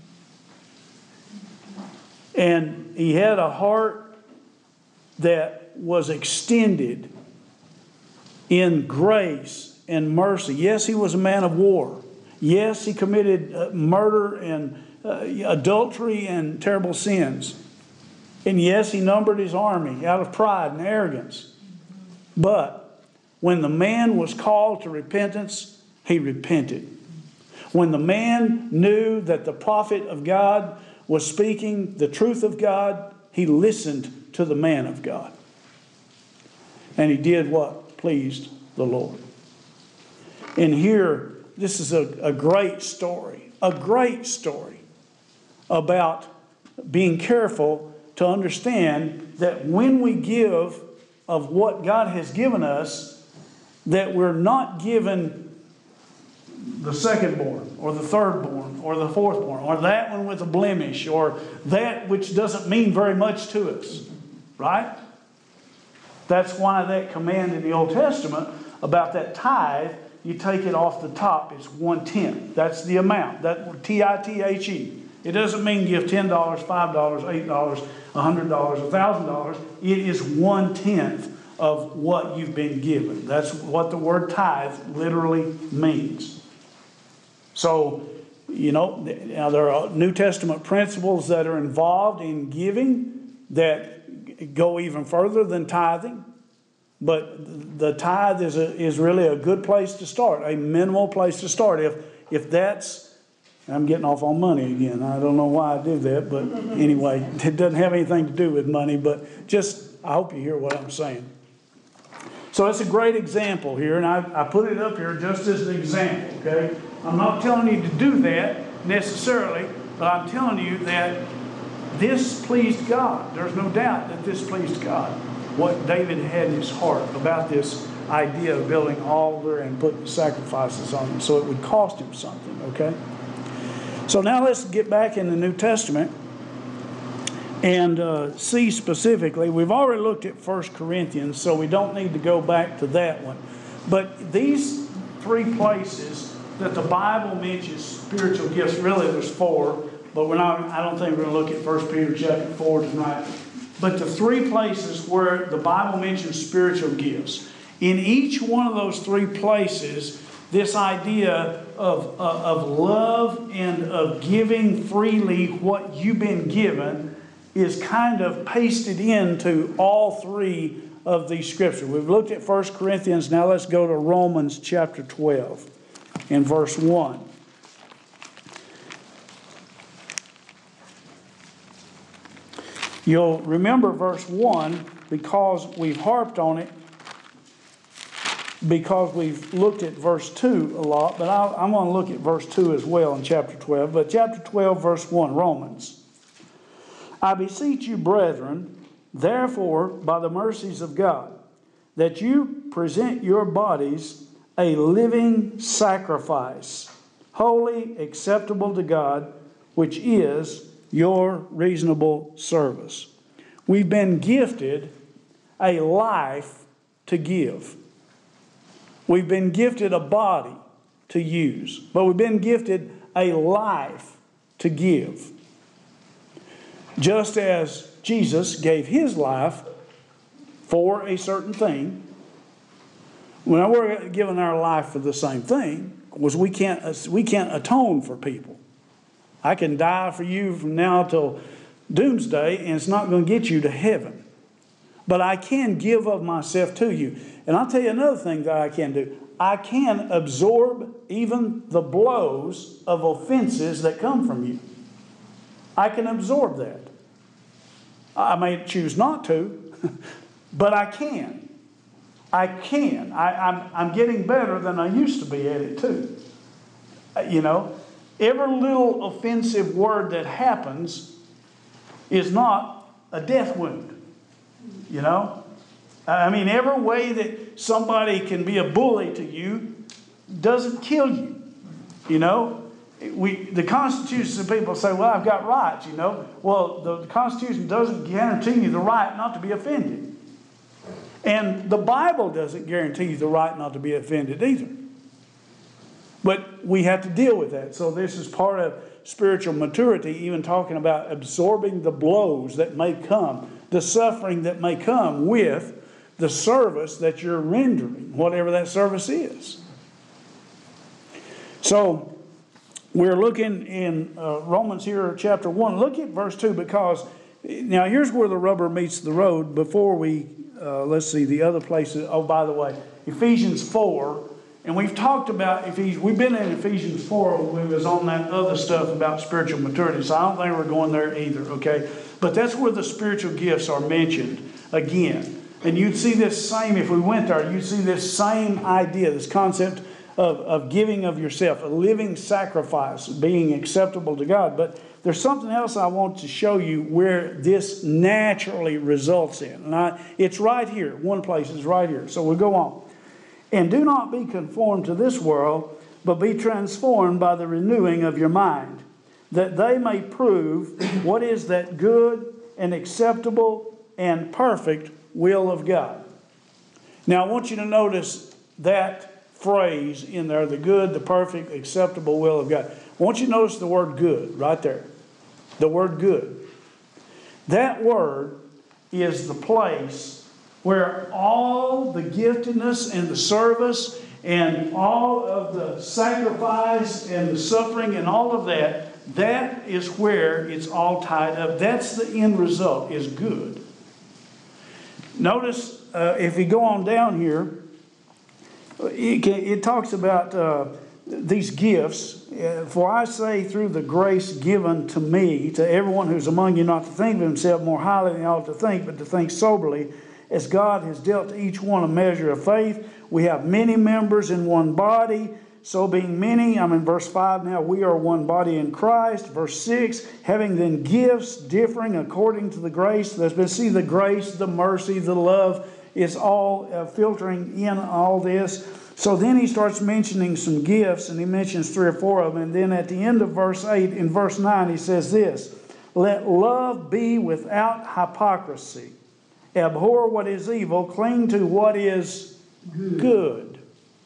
And he had a heart that was extended in grace and mercy. Yes, he was a man of war. Yes, he committed uh, murder and uh, adultery and terrible sins. And yes, he numbered his army out of pride and arrogance. But when the man was called to repentance, he repented. When the man knew that the prophet of God was speaking the truth of God, he listened to the man of God. And he did what pleased the Lord. And here, this is a, a great story, a great story about being careful to understand that when we give of what God has given us, that we're not given the secondborn or the thirdborn or the fourthborn or that one with a blemish or that which doesn't mean very much to us, right? That's why that command in the Old Testament about that tithe, you take it off the top, it's one-tenth. That's the amount, that T I T H E. It doesn't mean give ten dollars, five dollars, eight dollars, one hundred dollars, one thousand dollars. It is one-tenth of what you've been given. That's what the word tithe literally means. So, you know, now there are New Testament principles that are involved in giving that go even further than tithing. But the tithe is a, is really a good place to start, a minimal place to start. If if that's, I'm getting off on money again. I don't know why I did that, but anyway, it doesn't have anything to do with money. But just, I hope you hear what I'm saying. So it's a great example here, and I, I put it up here just as an example, okay? I'm not telling you to do that necessarily, but I'm telling you that this pleased God. There's no doubt that this pleased God. What David had in his heart about this idea of building an altar and putting sacrifices on it, so it would cost him something, okay? So now let's get back in the New Testament and uh, see specifically. We've already looked at First Corinthians, so we don't need to go back to that one. But these three places that the Bible mentions spiritual gifts, really there's four, but we're not, I don't think we're going to look at First Peter chapter four tonight. But the three places where the Bible mentions spiritual gifts, in each one of those three places, this idea of, uh, of love and of giving freely what you've been given is kind of pasted into all three of these scriptures. We've looked at First Corinthians. Now let's go to Romans chapter twelve in verse one. You'll remember verse one because we've harped on it, because we've looked at verse two a lot, but I'll, I'm going to look at verse two as well in chapter twelve. But chapter twelve, verse one, Romans. I beseech you, brethren, therefore, by the mercies of God, that you present your bodies a living sacrifice, holy, acceptable to God, which is your reasonable service. We've been gifted a life to give. We've been gifted a body to use, but we've been gifted a life to give. Just as Jesus gave his life for a certain thing, when we're giving our life for the same thing, was we can't we can't atone for people. I can die for you from now till doomsday, and it's not going to get you to heaven. But I can give of myself to you. And I'll tell you another thing that I can do. I can absorb even the blows of offenses that come from you. I can absorb that. I may choose not to, but I can. I can. I, I'm, I'm getting better than I used to be at it too. You know, every little offensive word that happens is not a death wound. You know? I mean, every way that somebody can be a bully to you doesn't kill you. You know? We, the Constitution, some people say, well, I've got rights, you know. Well, the Constitution doesn't guarantee you the right not to be offended. And the Bible doesn't guarantee you the right not to be offended either. But we have to deal with that. So this is part of spiritual maturity, even talking about absorbing the blows that may come, the suffering that may come with the service that you're rendering, whatever that service is. So we're looking in uh, Romans here, chapter one. Look at verse two, because now here's where the rubber meets the road before we, uh, let's see, the other places. Oh, by the way, Ephesians four. And we've talked about Ephesians. We've been in Ephesians four when we was on that other stuff about spiritual maturity. So I don't think we're going there either, okay? But that's where the spiritual gifts are mentioned again. And you'd see this same, if we went there, you'd see this same idea, this concept of, of giving of yourself, a living sacrifice, being acceptable to God. But there's something else I want to show you where this naturally results in. And I, it's right here. One place is right here. So we'll go on. And do not be conformed to this world, but be transformed by the renewing of your mind, that they may prove what is that good and acceptable and perfect will of God. Now I want you to notice that phrase in there, the good, the perfect, acceptable will of God. I want you to notice the word good right there. The word good. That word is the place where all the giftedness and the service and all of the sacrifice and the suffering and all of that, that is where it's all tied up. That's the end result, is good. Notice, uh, if you go on down here, it, can, it talks about uh, these gifts. Uh, For I say, through the grace given to me, to everyone who's among you, not to think of himself more highly than he ought to think, but to think soberly, as God has dealt to each one a measure of faith. We have many members in one body. So being many, I'm in verse five now, we are one body in Christ. Verse six, having then gifts differing according to the grace. There's been, see the grace, the mercy, the love is all uh, filtering in all this. So then he starts mentioning some gifts, and he mentions three or four of them. And then at the end of verse eight, in verse nine, he says this, let love be without hypocrisy. Abhor what is evil, cling to what is good. good.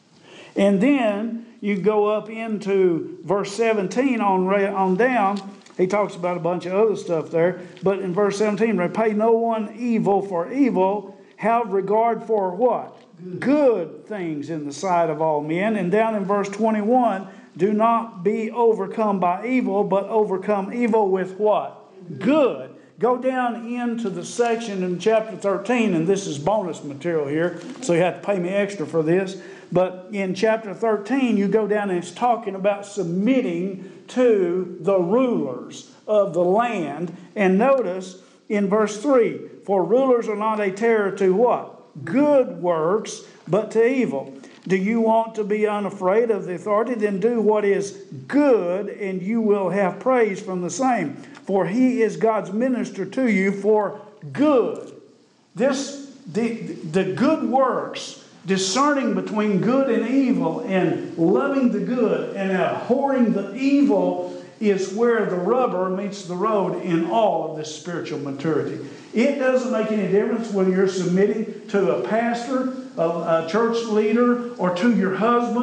And then you go up into verse seventeen on, on down. He talks about a bunch of other stuff there. But in verse seventeen, repay no one evil for evil. Have regard for what? Good. good things in the sight of all men. And down in verse twenty-one, do not be overcome by evil, but overcome evil with what? Good. good. Go down into the section in chapter thirteen, and this is bonus material here, so you have to pay me extra for this. But in chapter thirteen, you go down and it's talking about submitting to the rulers of the land. And notice in verse three, for rulers are not a terror to what? Good works, but to evil. Do you want to be unafraid of the authority? Then do what is good, and you will have praise from the same. For he is God's minister to you for good. This, the, the good works, discerning between good and evil, and loving the good and abhorring the evil, is where the rubber meets the road in all of this spiritual maturity. It doesn't make any difference whether you're submitting to a pastor, a, a church leader, or to your husband,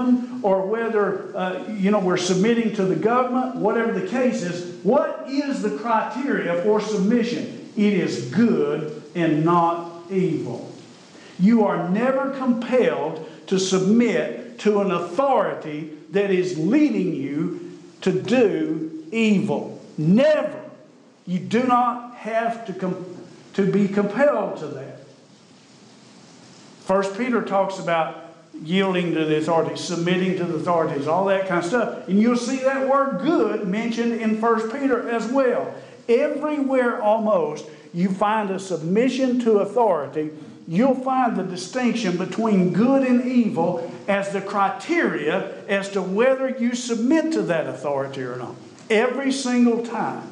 or whether, uh, you know, we're submitting to the government, whatever the case is, what is the criteria for submission? It is good and not evil. You are never compelled to submit to an authority that is leading you to do evil. Never. You do not have to, com- to be compelled to that. First Peter talks about yielding to the authorities, submitting to the authorities, all that kind of stuff. And you'll see that word good mentioned in First Peter as well. Everywhere almost you find a submission to authority, you'll find the distinction between good and evil as the criteria as to whether you submit to that authority or not. Every single time.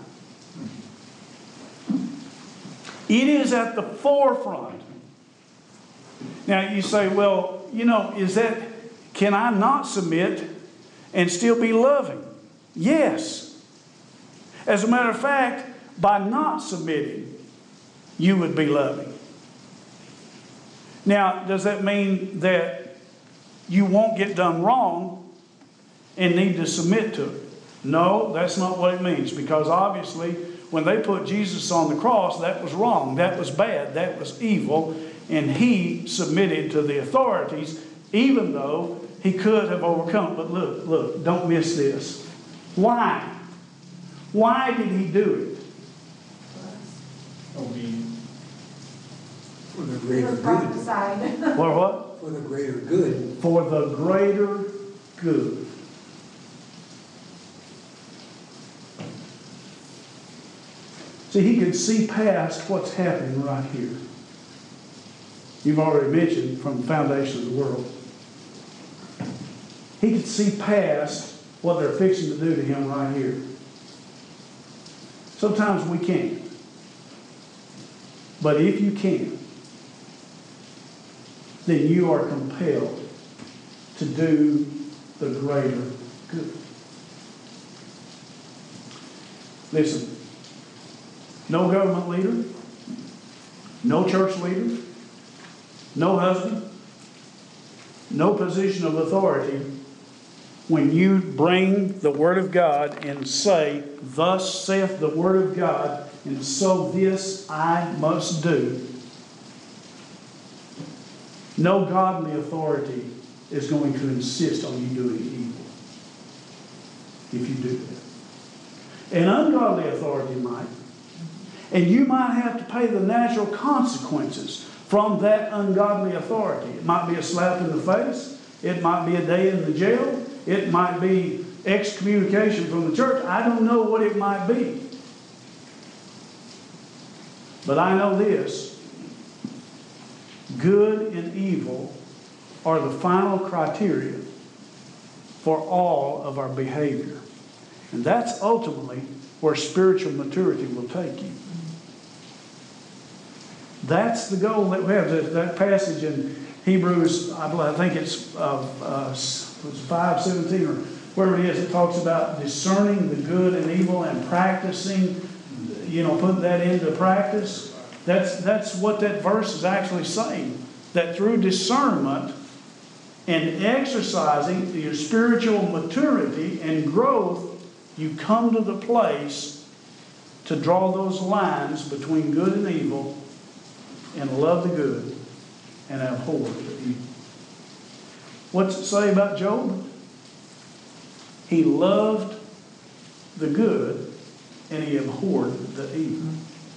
It is at the forefront. Now you say, well, you know, is that, can I not submit and still be loving? Yes. As a matter of fact, by not submitting, you would be loving. Now, does that mean that you won't get done wrong and need to submit to it? No, that's not what it means, because obviously when they put Jesus on the cross, that was wrong, that was bad, that was evil, and he submitted to the authorities even though he could have overcome. But look, look, don't miss this. Why? Why did he do it? Obedience. For the greater good. Prophesied. For what? For the greater good. For the greater good. See, he could see past what's happening right here. You've already mentioned from the foundation of the world. He could see past what they're fixing to do to him right here. Sometimes we can't. But if you can, then you are compelled to do the greater good. Listen, no government leader, no church leader, no husband, no position of authority, when you bring the Word of God and say, thus saith the Word of God, and so this I must do, no godly authority is going to insist on you doing evil if you do that. An ungodly authority might. And you might have to pay the natural consequences from that ungodly authority. It might be a slap in the face. It might be a day in the jail. It might be excommunication from the church. I don't know what it might be. But I know this. Good and evil are the final criteria for all of our behavior. And that's ultimately where spiritual maturity will take you. That's the goal that we have. That, that passage in Hebrews, I, believe, I think it's uh, uh, five seventeen or wherever it is, it talks about discerning the good and evil and practicing, you know, putting that into practice. That's, that's what that verse is actually saying. That through discernment and exercising your spiritual maturity and growth, you come to the place to draw those lines between good and evil and love the good and abhor the evil. What's it say about Job? He loved the good and he abhorred the evil.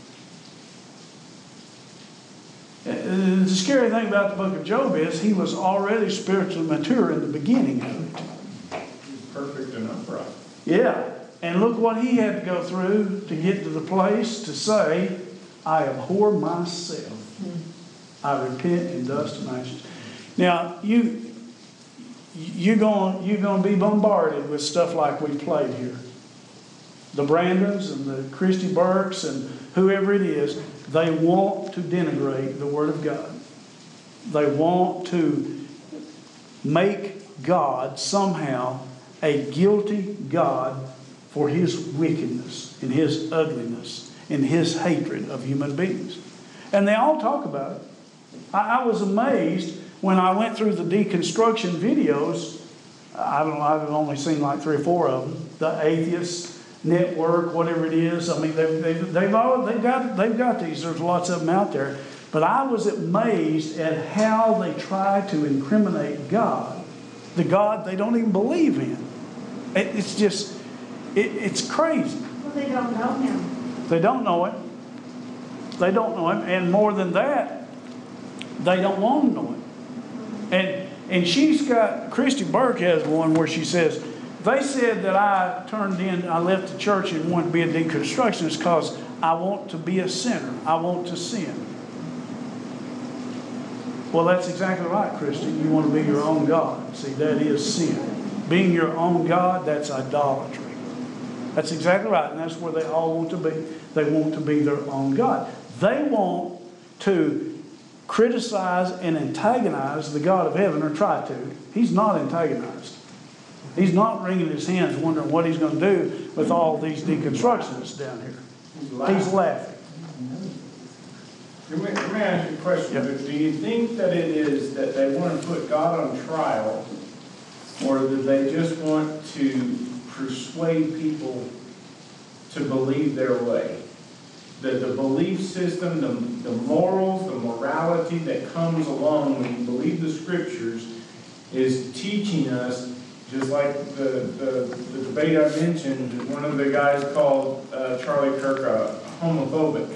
And the scary thing about the book of Job is he was already spiritually mature in the beginning of it. He's perfect and upright. Yeah. And look what he had to go through to get to the place to say, I abhor myself. I repent in dust and ashes. Now, you, you're going you're going to be bombarded with stuff like we played here. The Brandons and the Christy Burks and whoever it is, they want to denigrate the Word of God. They want to make God somehow a guilty God for His wickedness and His ugliness and His hatred of human beings. And they all talk about it. I, I was amazed when I went through the deconstruction videos. I don't know, I've only seen like three or four of them. The Atheist Network, whatever it is, I mean, they've, they've, they've all, they've got, they've got these, there's lots of them out there. But I was amazed at how they try to incriminate God, the God they don't even believe in. It, it's just, it, it's crazy. Well, they don't know him. They don't know Him. They don't know Him. And more than that, they don't want to know Him. And, and she's got, Christy Burke has one where she says, they said that I turned in, I left the church and wanted to be a deconstructionist because I want to be a sinner. I want to sin. Well, that's exactly right, Christy. You want to be your own God. See, that is sin. Being your own God, that's idolatry. That's exactly right. And that's where they all want to be. They want to be their own God. They want to criticize and antagonize the God of heaven, or try to. He's not antagonized. He's not wringing his hands wondering what he's going to do with all these deconstructionists down here. He's laughing. He's laughing. Let me, let me ask you a question. Yeah. Do you think that it is that they want to put God on trial, or do they just want to persuade people to believe their way? The, the belief system, the, the morals, the morality that comes along when you believe the scriptures is teaching us, just like the, the, the debate I mentioned, one of the guys called uh, Charlie Kirk uh, homophobic.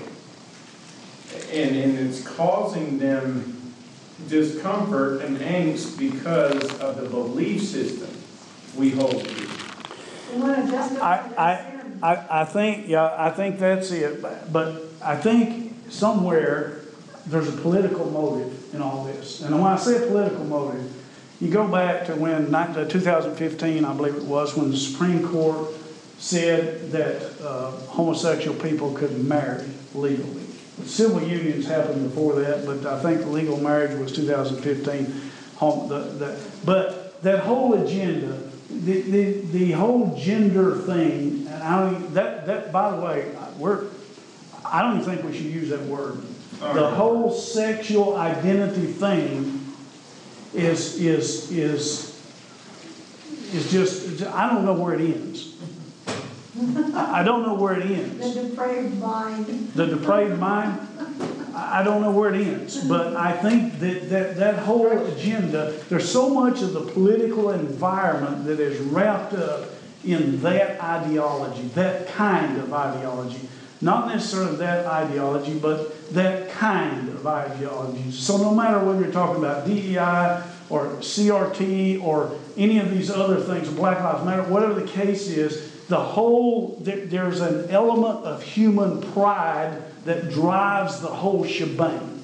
And, and it's causing them discomfort and angst because of the belief system we hold to. They want to justify I, their I, sin. I, I think, yeah, I think that's it. But I think somewhere there's a political motive in all this. And when I say political motive, you go back to when two thousand fifteen, I believe it was, when the Supreme Court said that uh, homosexual people could marry legally. Civil unions happened before that, but I think legal marriage was two thousand fifteen. Home, the, the, but that whole agenda, the, the, the whole gender thing, and I don't, that, that, by the way, we're, I don't even think we should use that word. The whole sexual identity thing is, is, is, is just, I don't know where it ends. I don't know where it ends. The depraved mind. The depraved mind, I don't know where it ends. But I think that, that that whole agenda, there's so much of the political environment that is wrapped up in that ideology, that kind of ideology. Not necessarily that ideology, but that kind of ideology. So no matter whether you're talking about D E I or C R T or any of these other things, Black Lives Matter, whatever the case is, the whole, there's an element of human pride that drives the whole shebang.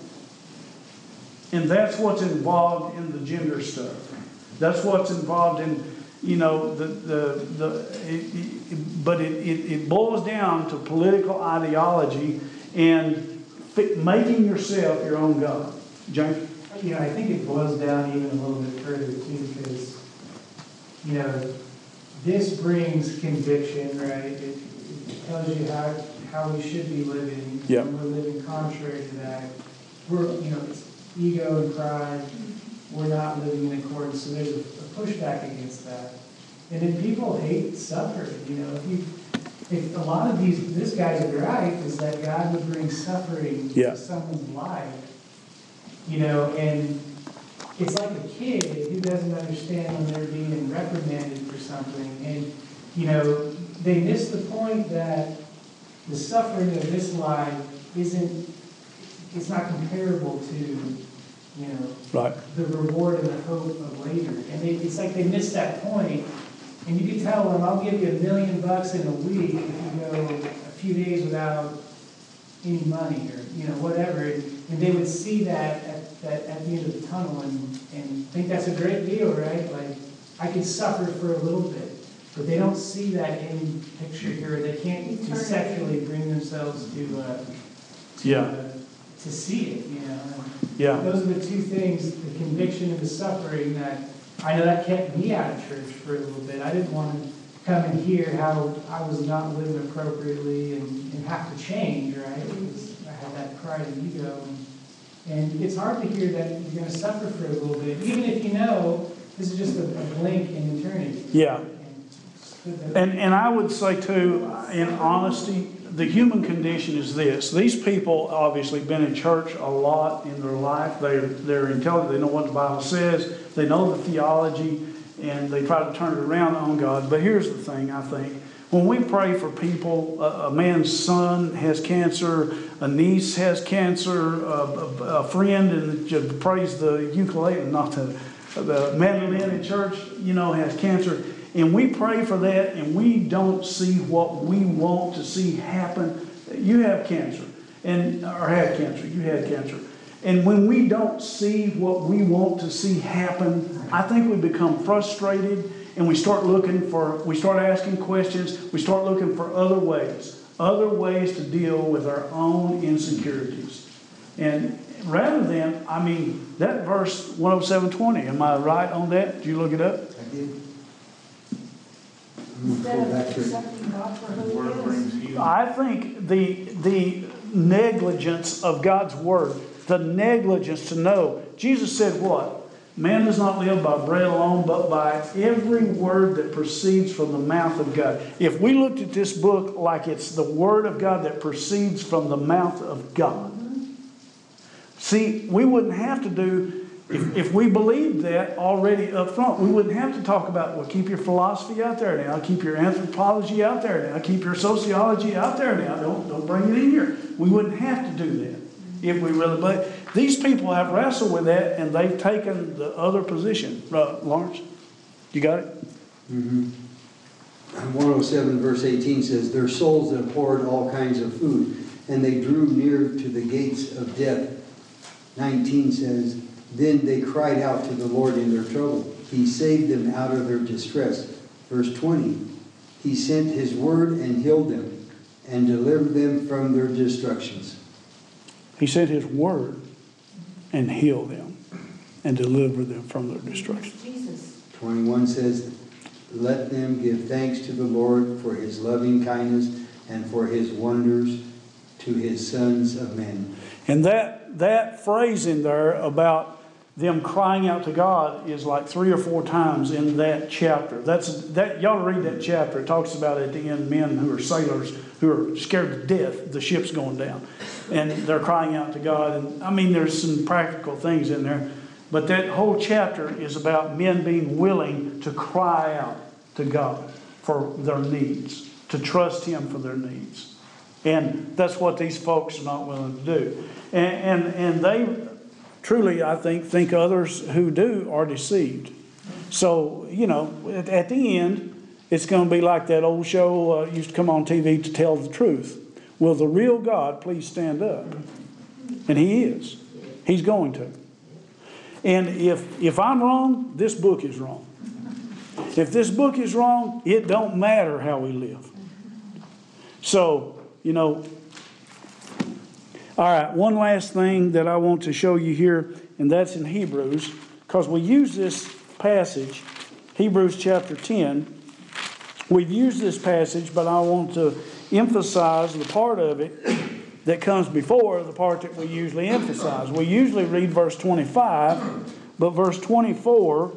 And that's what's involved in the gender stuff. That's what's involved in, you know, the, the, the it, it, but it, it, it boils down to political ideology and fit, making yourself your own God. James? You know, I think it boils down even a little bit further too, because, you know, this brings conviction, right? It, it tells you how, how we should be living. Yeah. When we're living contrary to that. We're, you know, it's ego and pride. We're not living in accordance. So there's a, a pushback against that. And then people hate suffering. You know, if you, if a lot of these, this guy's right, is that God would bring suffering Yeah. to someone's life. You know, and it's like a kid who doesn't understand when they're being reprimanded for something. And, you know, they miss the point that the suffering of this life isn't, it's not comparable to, you know, Right. the reward and the hope of later. And they, it's like they miss that point. And you can tell them, I'll give you a million bucks in a week if you go a few days without any money or, you know, whatever. And, and they would see that at, that at the end of the tunnel and, and think that's a great deal, right? Like, I could suffer for a little bit. But they don't see that in picture here. They can't conceptually bring themselves to, uh, to, Yeah. uh, to see it, you know. And Yeah. those are the two things, the conviction and the suffering, that I know that kept me out of church for a little bit. I didn't want to come and hear how I was not living appropriately and, and have to change, right? Because I had that pride and ego. And, and it's hard to hear that you're going to suffer for a little bit, even if you know This is just a a blink in eternity. Yeah. And, and I would say too, in honesty, the human condition is this. These people obviously been in church a lot in their life. They're, they're intelligent. They know what the Bible says. They know the theology, and they try to turn it around on God. But here's the thing, I think. When we pray for people, a, a man's son has cancer, a niece has cancer, a, a, a friend and just prays the ukulele, not the, the mandolin in church, you know, has cancer. And we pray for that, and we don't see what we want to see happen. You have cancer, and or had cancer. You had cancer. And when we don't see what we want to see happen, I think we become frustrated, and we start looking for, we start asking questions, we start looking for other ways, other ways to deal with our own insecurities. And rather than, I mean, that verse one oh seven twenty, am I right on that? Did you look it up? I did. Instead of accepting God for who Word he is. brings healing. I think the, the negligence of God's word, the negligence to know. Jesus said what? Man does not live by bread alone, but by every word that proceeds from the mouth of God. If we looked at this book like it's the word of God that proceeds from the mouth of God, see, we wouldn't have to do, if, if we believed that already up front, we wouldn't have to talk about, well, keep your philosophy out there now, keep your anthropology out there now, keep your sociology out there now, don't, don't bring it in here. We wouldn't have to do that if we really believe. These people have wrestled with that, and they've taken the other position. Uh, Lawrence, you got it? Mm-hmm. one oh seven verse eighteen says, their souls abhorred all kinds of food, and they drew near to the gates of death. nineteen says, then they cried out to the Lord in their trouble. He saved them out of their distress. Verse twenty, he sent his word and healed them and delivered them from their destructions. He sent his word and healed them and delivered them from their destruction. Jesus. twenty-one says, let them give thanks to the Lord for his loving kindness and for his wonders to his sons of men. And that, that phrase in there about them crying out to God is like three or four times in that chapter. That's that y'all read that chapter. It talks about at the end men who are sailors who are scared to death, the ship's going down. And they're crying out to God. And I mean, there's some practical things in there. But that whole chapter is about men being willing to cry out to God for their needs, to trust him for their needs. And that's what these folks are not willing to do. And, and, and they truly, I think, think others who do are deceived. So, you know, at, at the end, it's going to be like that old show uh, used to come on T V, To Tell the Truth. Will the real God please stand up? And he is. He's going to. And if, if I'm wrong, this book is wrong. If this book is wrong, it don't matter how we live. So, you know, all right, one last thing that I want to show you here, and that's in Hebrews, because we use this passage, Hebrews chapter ten. We've used this passage, but I want to emphasize the part of it that comes before the part that we usually emphasize. We usually read verse twenty-five, but verse twenty-four,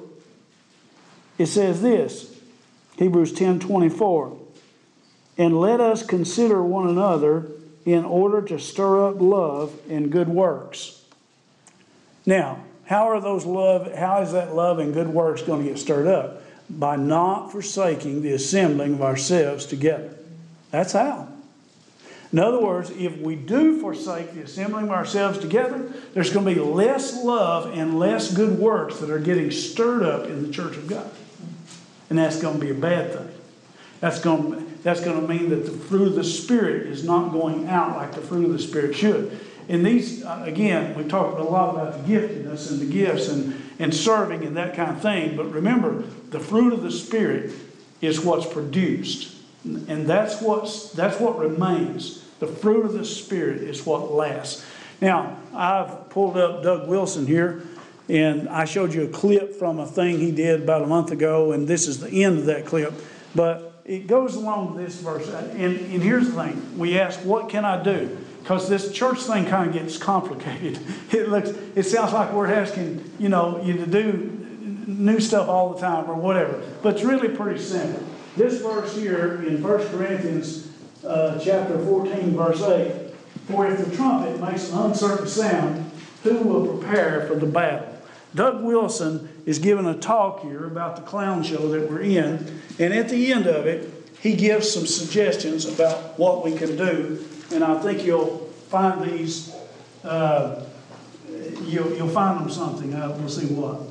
it says this, Hebrews ten twenty-four, and let us consider one another in order to stir up love and good works. Now, how are those love, how is that love and good works going to get stirred up? By not forsaking the assembling of ourselves together. That's how. In other words, if we do forsake the assembling of ourselves together, there's going to be less love and less good works that are getting stirred up in the church of God. And that's going to be a bad thing. That's going to, that's going to mean that the fruit of the Spirit is not going out like the fruit of the Spirit should. And these, again, we talked a lot about the giftedness and the gifts and, and serving and that kind of thing. But remember, the fruit of the Spirit is what's produced. And that's what's, that's what remains. The fruit of the Spirit is what lasts. Now, I've pulled up Doug Wilson here, and I showed you a clip from a thing he did about a month ago, and this is the end of that clip. But it goes along with this verse. And, and here's the thing. We ask, what can I do? Because this church thing kind of gets complicated. It looks, it sounds like we're asking, you know, you to do new stuff all the time or whatever. But it's really pretty simple. This verse here in First Corinthians uh, chapter fourteen, verse eight, for if the trumpet makes an uncertain sound, who will prepare for the battle? Doug Wilson is giving a talk here about the clown show that we're in, and at the end of it, he gives some suggestions about what we can do, and I think you'll find these, uh, you'll, you'll find them something. Uh, we'll see what.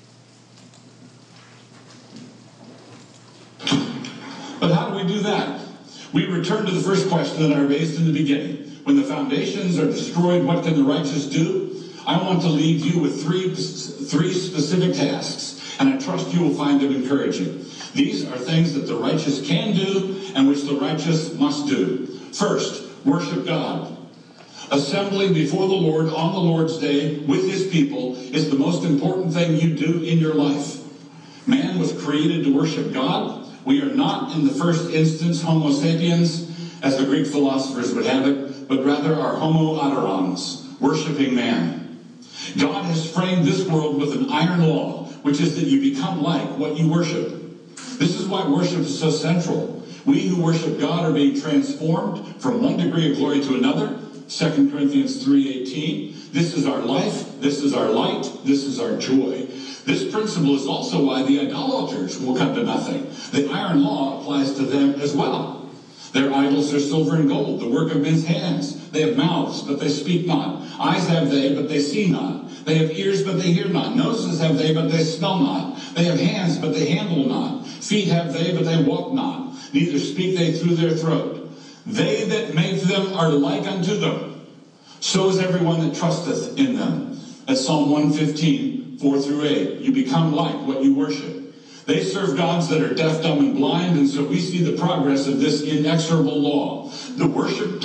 But how do we do that? We return to the first question that I raised in the beginning. When the foundations are destroyed, what can the righteous do? I want to leave you with three, three specific tasks, and I trust you will find them encouraging. These are things that the righteous can do and which the righteous must do. First, worship God. Assembling before the Lord on the Lord's Day with his people is the most important thing you do in your life. Man was created to worship God. We are not, in the first instance, Homo sapiens, as the Greek philosophers would have it, but rather are Homo adorans, worshiping man. God has framed this world with an iron law, which is that you become like what you worship. This is why worship is so central. We who worship God are being transformed from one degree of glory to another. Second Corinthians three eighteen. This is our life, this is our light, this is our joy. This principle is also why the idolaters will come to nothing. The iron law applies to them as well. Their idols are silver and gold, the work of men's hands. They have mouths, but they speak not. Eyes have they, but they see not. They have ears, but they hear not. Noses have they, but they smell not. They have hands, but they handle not. Feet have they, but they walk not. Neither speak they through their throat. They that make them are like unto them. So is everyone that trusteth in them. That's Psalm one fifteen, four through eight. You become like what you worship. They serve gods that are deaf, dumb, and blind, and so we see the progress of this inexorable law. The worship,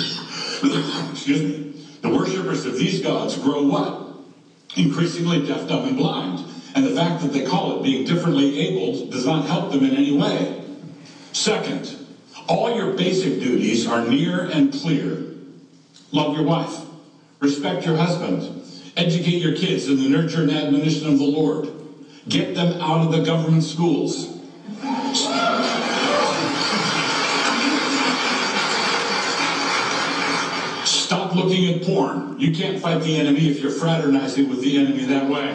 excuse me, the worshipers of these gods grow what? Increasingly deaf, dumb, and blind. And the fact that they call it being differently abled does not help them in any way. Second, all your basic duties are near and clear. Love your wife. Respect your husband. Educate your kids in the nurture and admonition of the Lord. Get them out of the government schools. Stop looking at porn. You can't fight the enemy if you're fraternizing with the enemy that way.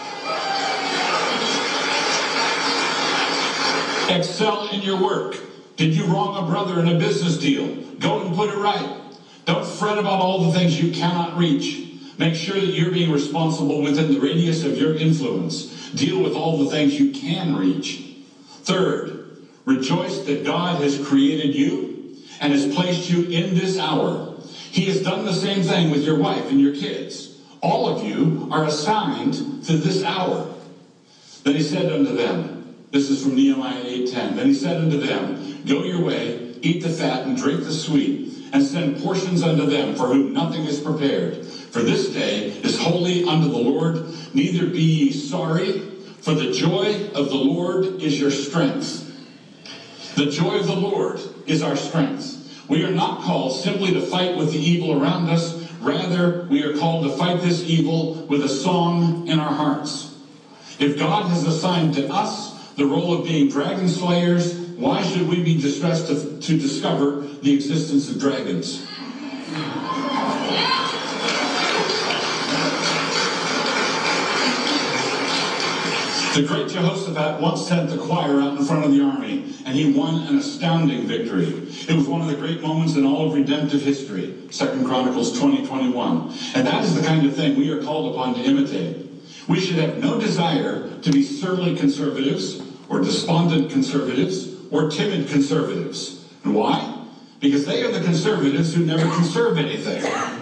Excel in your work. Did you wrong a brother in a business deal? Go and put it right. Don't fret about all the things you cannot reach. Make sure that you're being responsible within the radius of your influence. Deal with all the things you can reach. Third, rejoice that God has created you and has placed you in this hour. He has done the same thing with your wife and your kids. All of you are assigned to this hour. Then he said unto them, this is from Nehemiah eight ten. Then he said unto them, go your way, eat the fat and drink the sweet, and send portions unto them for whom nothing is prepared. For this day is holy unto the Lord. Neither be ye sorry, for the joy of the Lord is your strength. The joy of the Lord is our strength. We are not called simply to fight with the evil around us. Rather, we are called to fight this evil with a song in our hearts. If God has assigned to us the role of being dragon slayers, why should we be distressed to, to discover the existence of dragons? The great Jehoshaphat once sent the choir out in front of the army, and he won an astounding victory. It was one of the great moments in all of redemptive history, Second Chronicles twenty twenty-one. And that is the kind of thing we are called upon to imitate. We should have no desire to be surly conservatives, or despondent conservatives, or timid conservatives. And why? Because they are the conservatives who never conserve anything.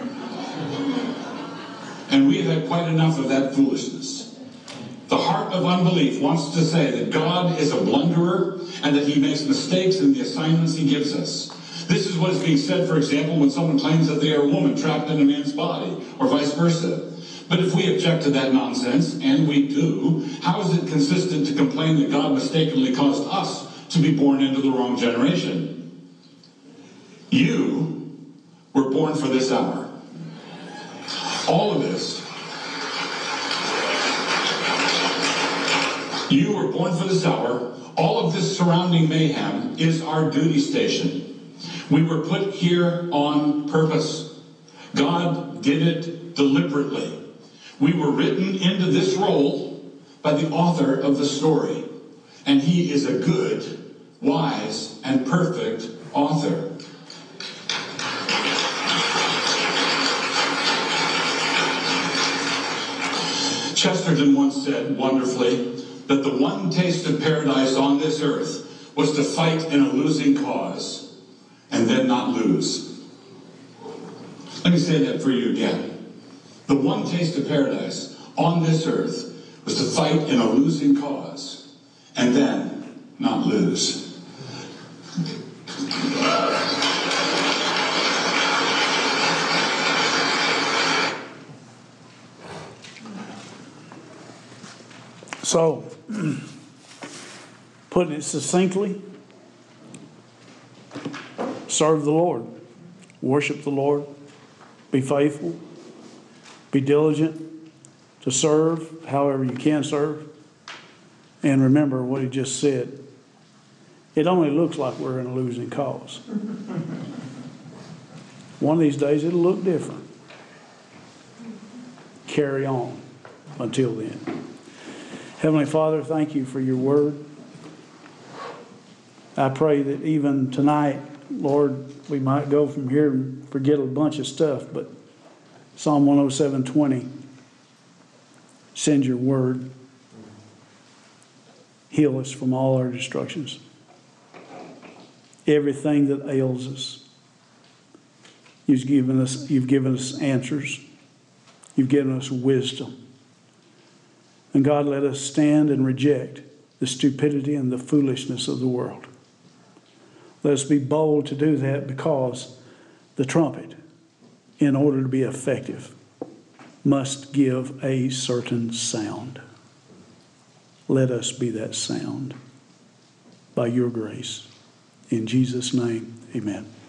And we have had quite enough of that foolishness. The heart of unbelief wants to say that God is a blunderer and that he makes mistakes in the assignments he gives us. This is what is being said, for example, when someone claims that they are a woman trapped in a man's body, or vice versa. But if we object to that nonsense, and we do, how is it consistent to complain that God mistakenly caused us to be born into the wrong generation? You were born for this hour. All of this. You were born for this hour. All of this surrounding mayhem is our duty station. We were put here on purpose. God did it deliberately. We were written into this role by the author of the story, and he is a good, wise, and perfect author. Chesterton once said wonderfully that the one taste of paradise on this earth was to fight in a losing cause and then not lose. Let me say that for you again. The one taste of paradise on this earth was to fight in a losing cause and then not lose. So, putting it succinctly, serve the Lord, worship the Lord, be faithful, be diligent to serve however you can serve, and remember what he just said. It only looks like we're in a losing cause. One of these days it'll look different. Carry on until then. Heavenly Father, thank you for your word. I pray that even tonight, Lord, we might go from here and forget a bunch of stuff, but Psalm one oh seven twenty, send your word. Heal us from all our destructions. Everything that ails us. You've given us, you've given us answers. You've given us wisdom. And God, let us stand and reject the stupidity and the foolishness of the world. Let us be bold to do that, because the trumpet, in order to be effective, must give a certain sound. Let us be that sound by your grace. In Jesus' name, amen.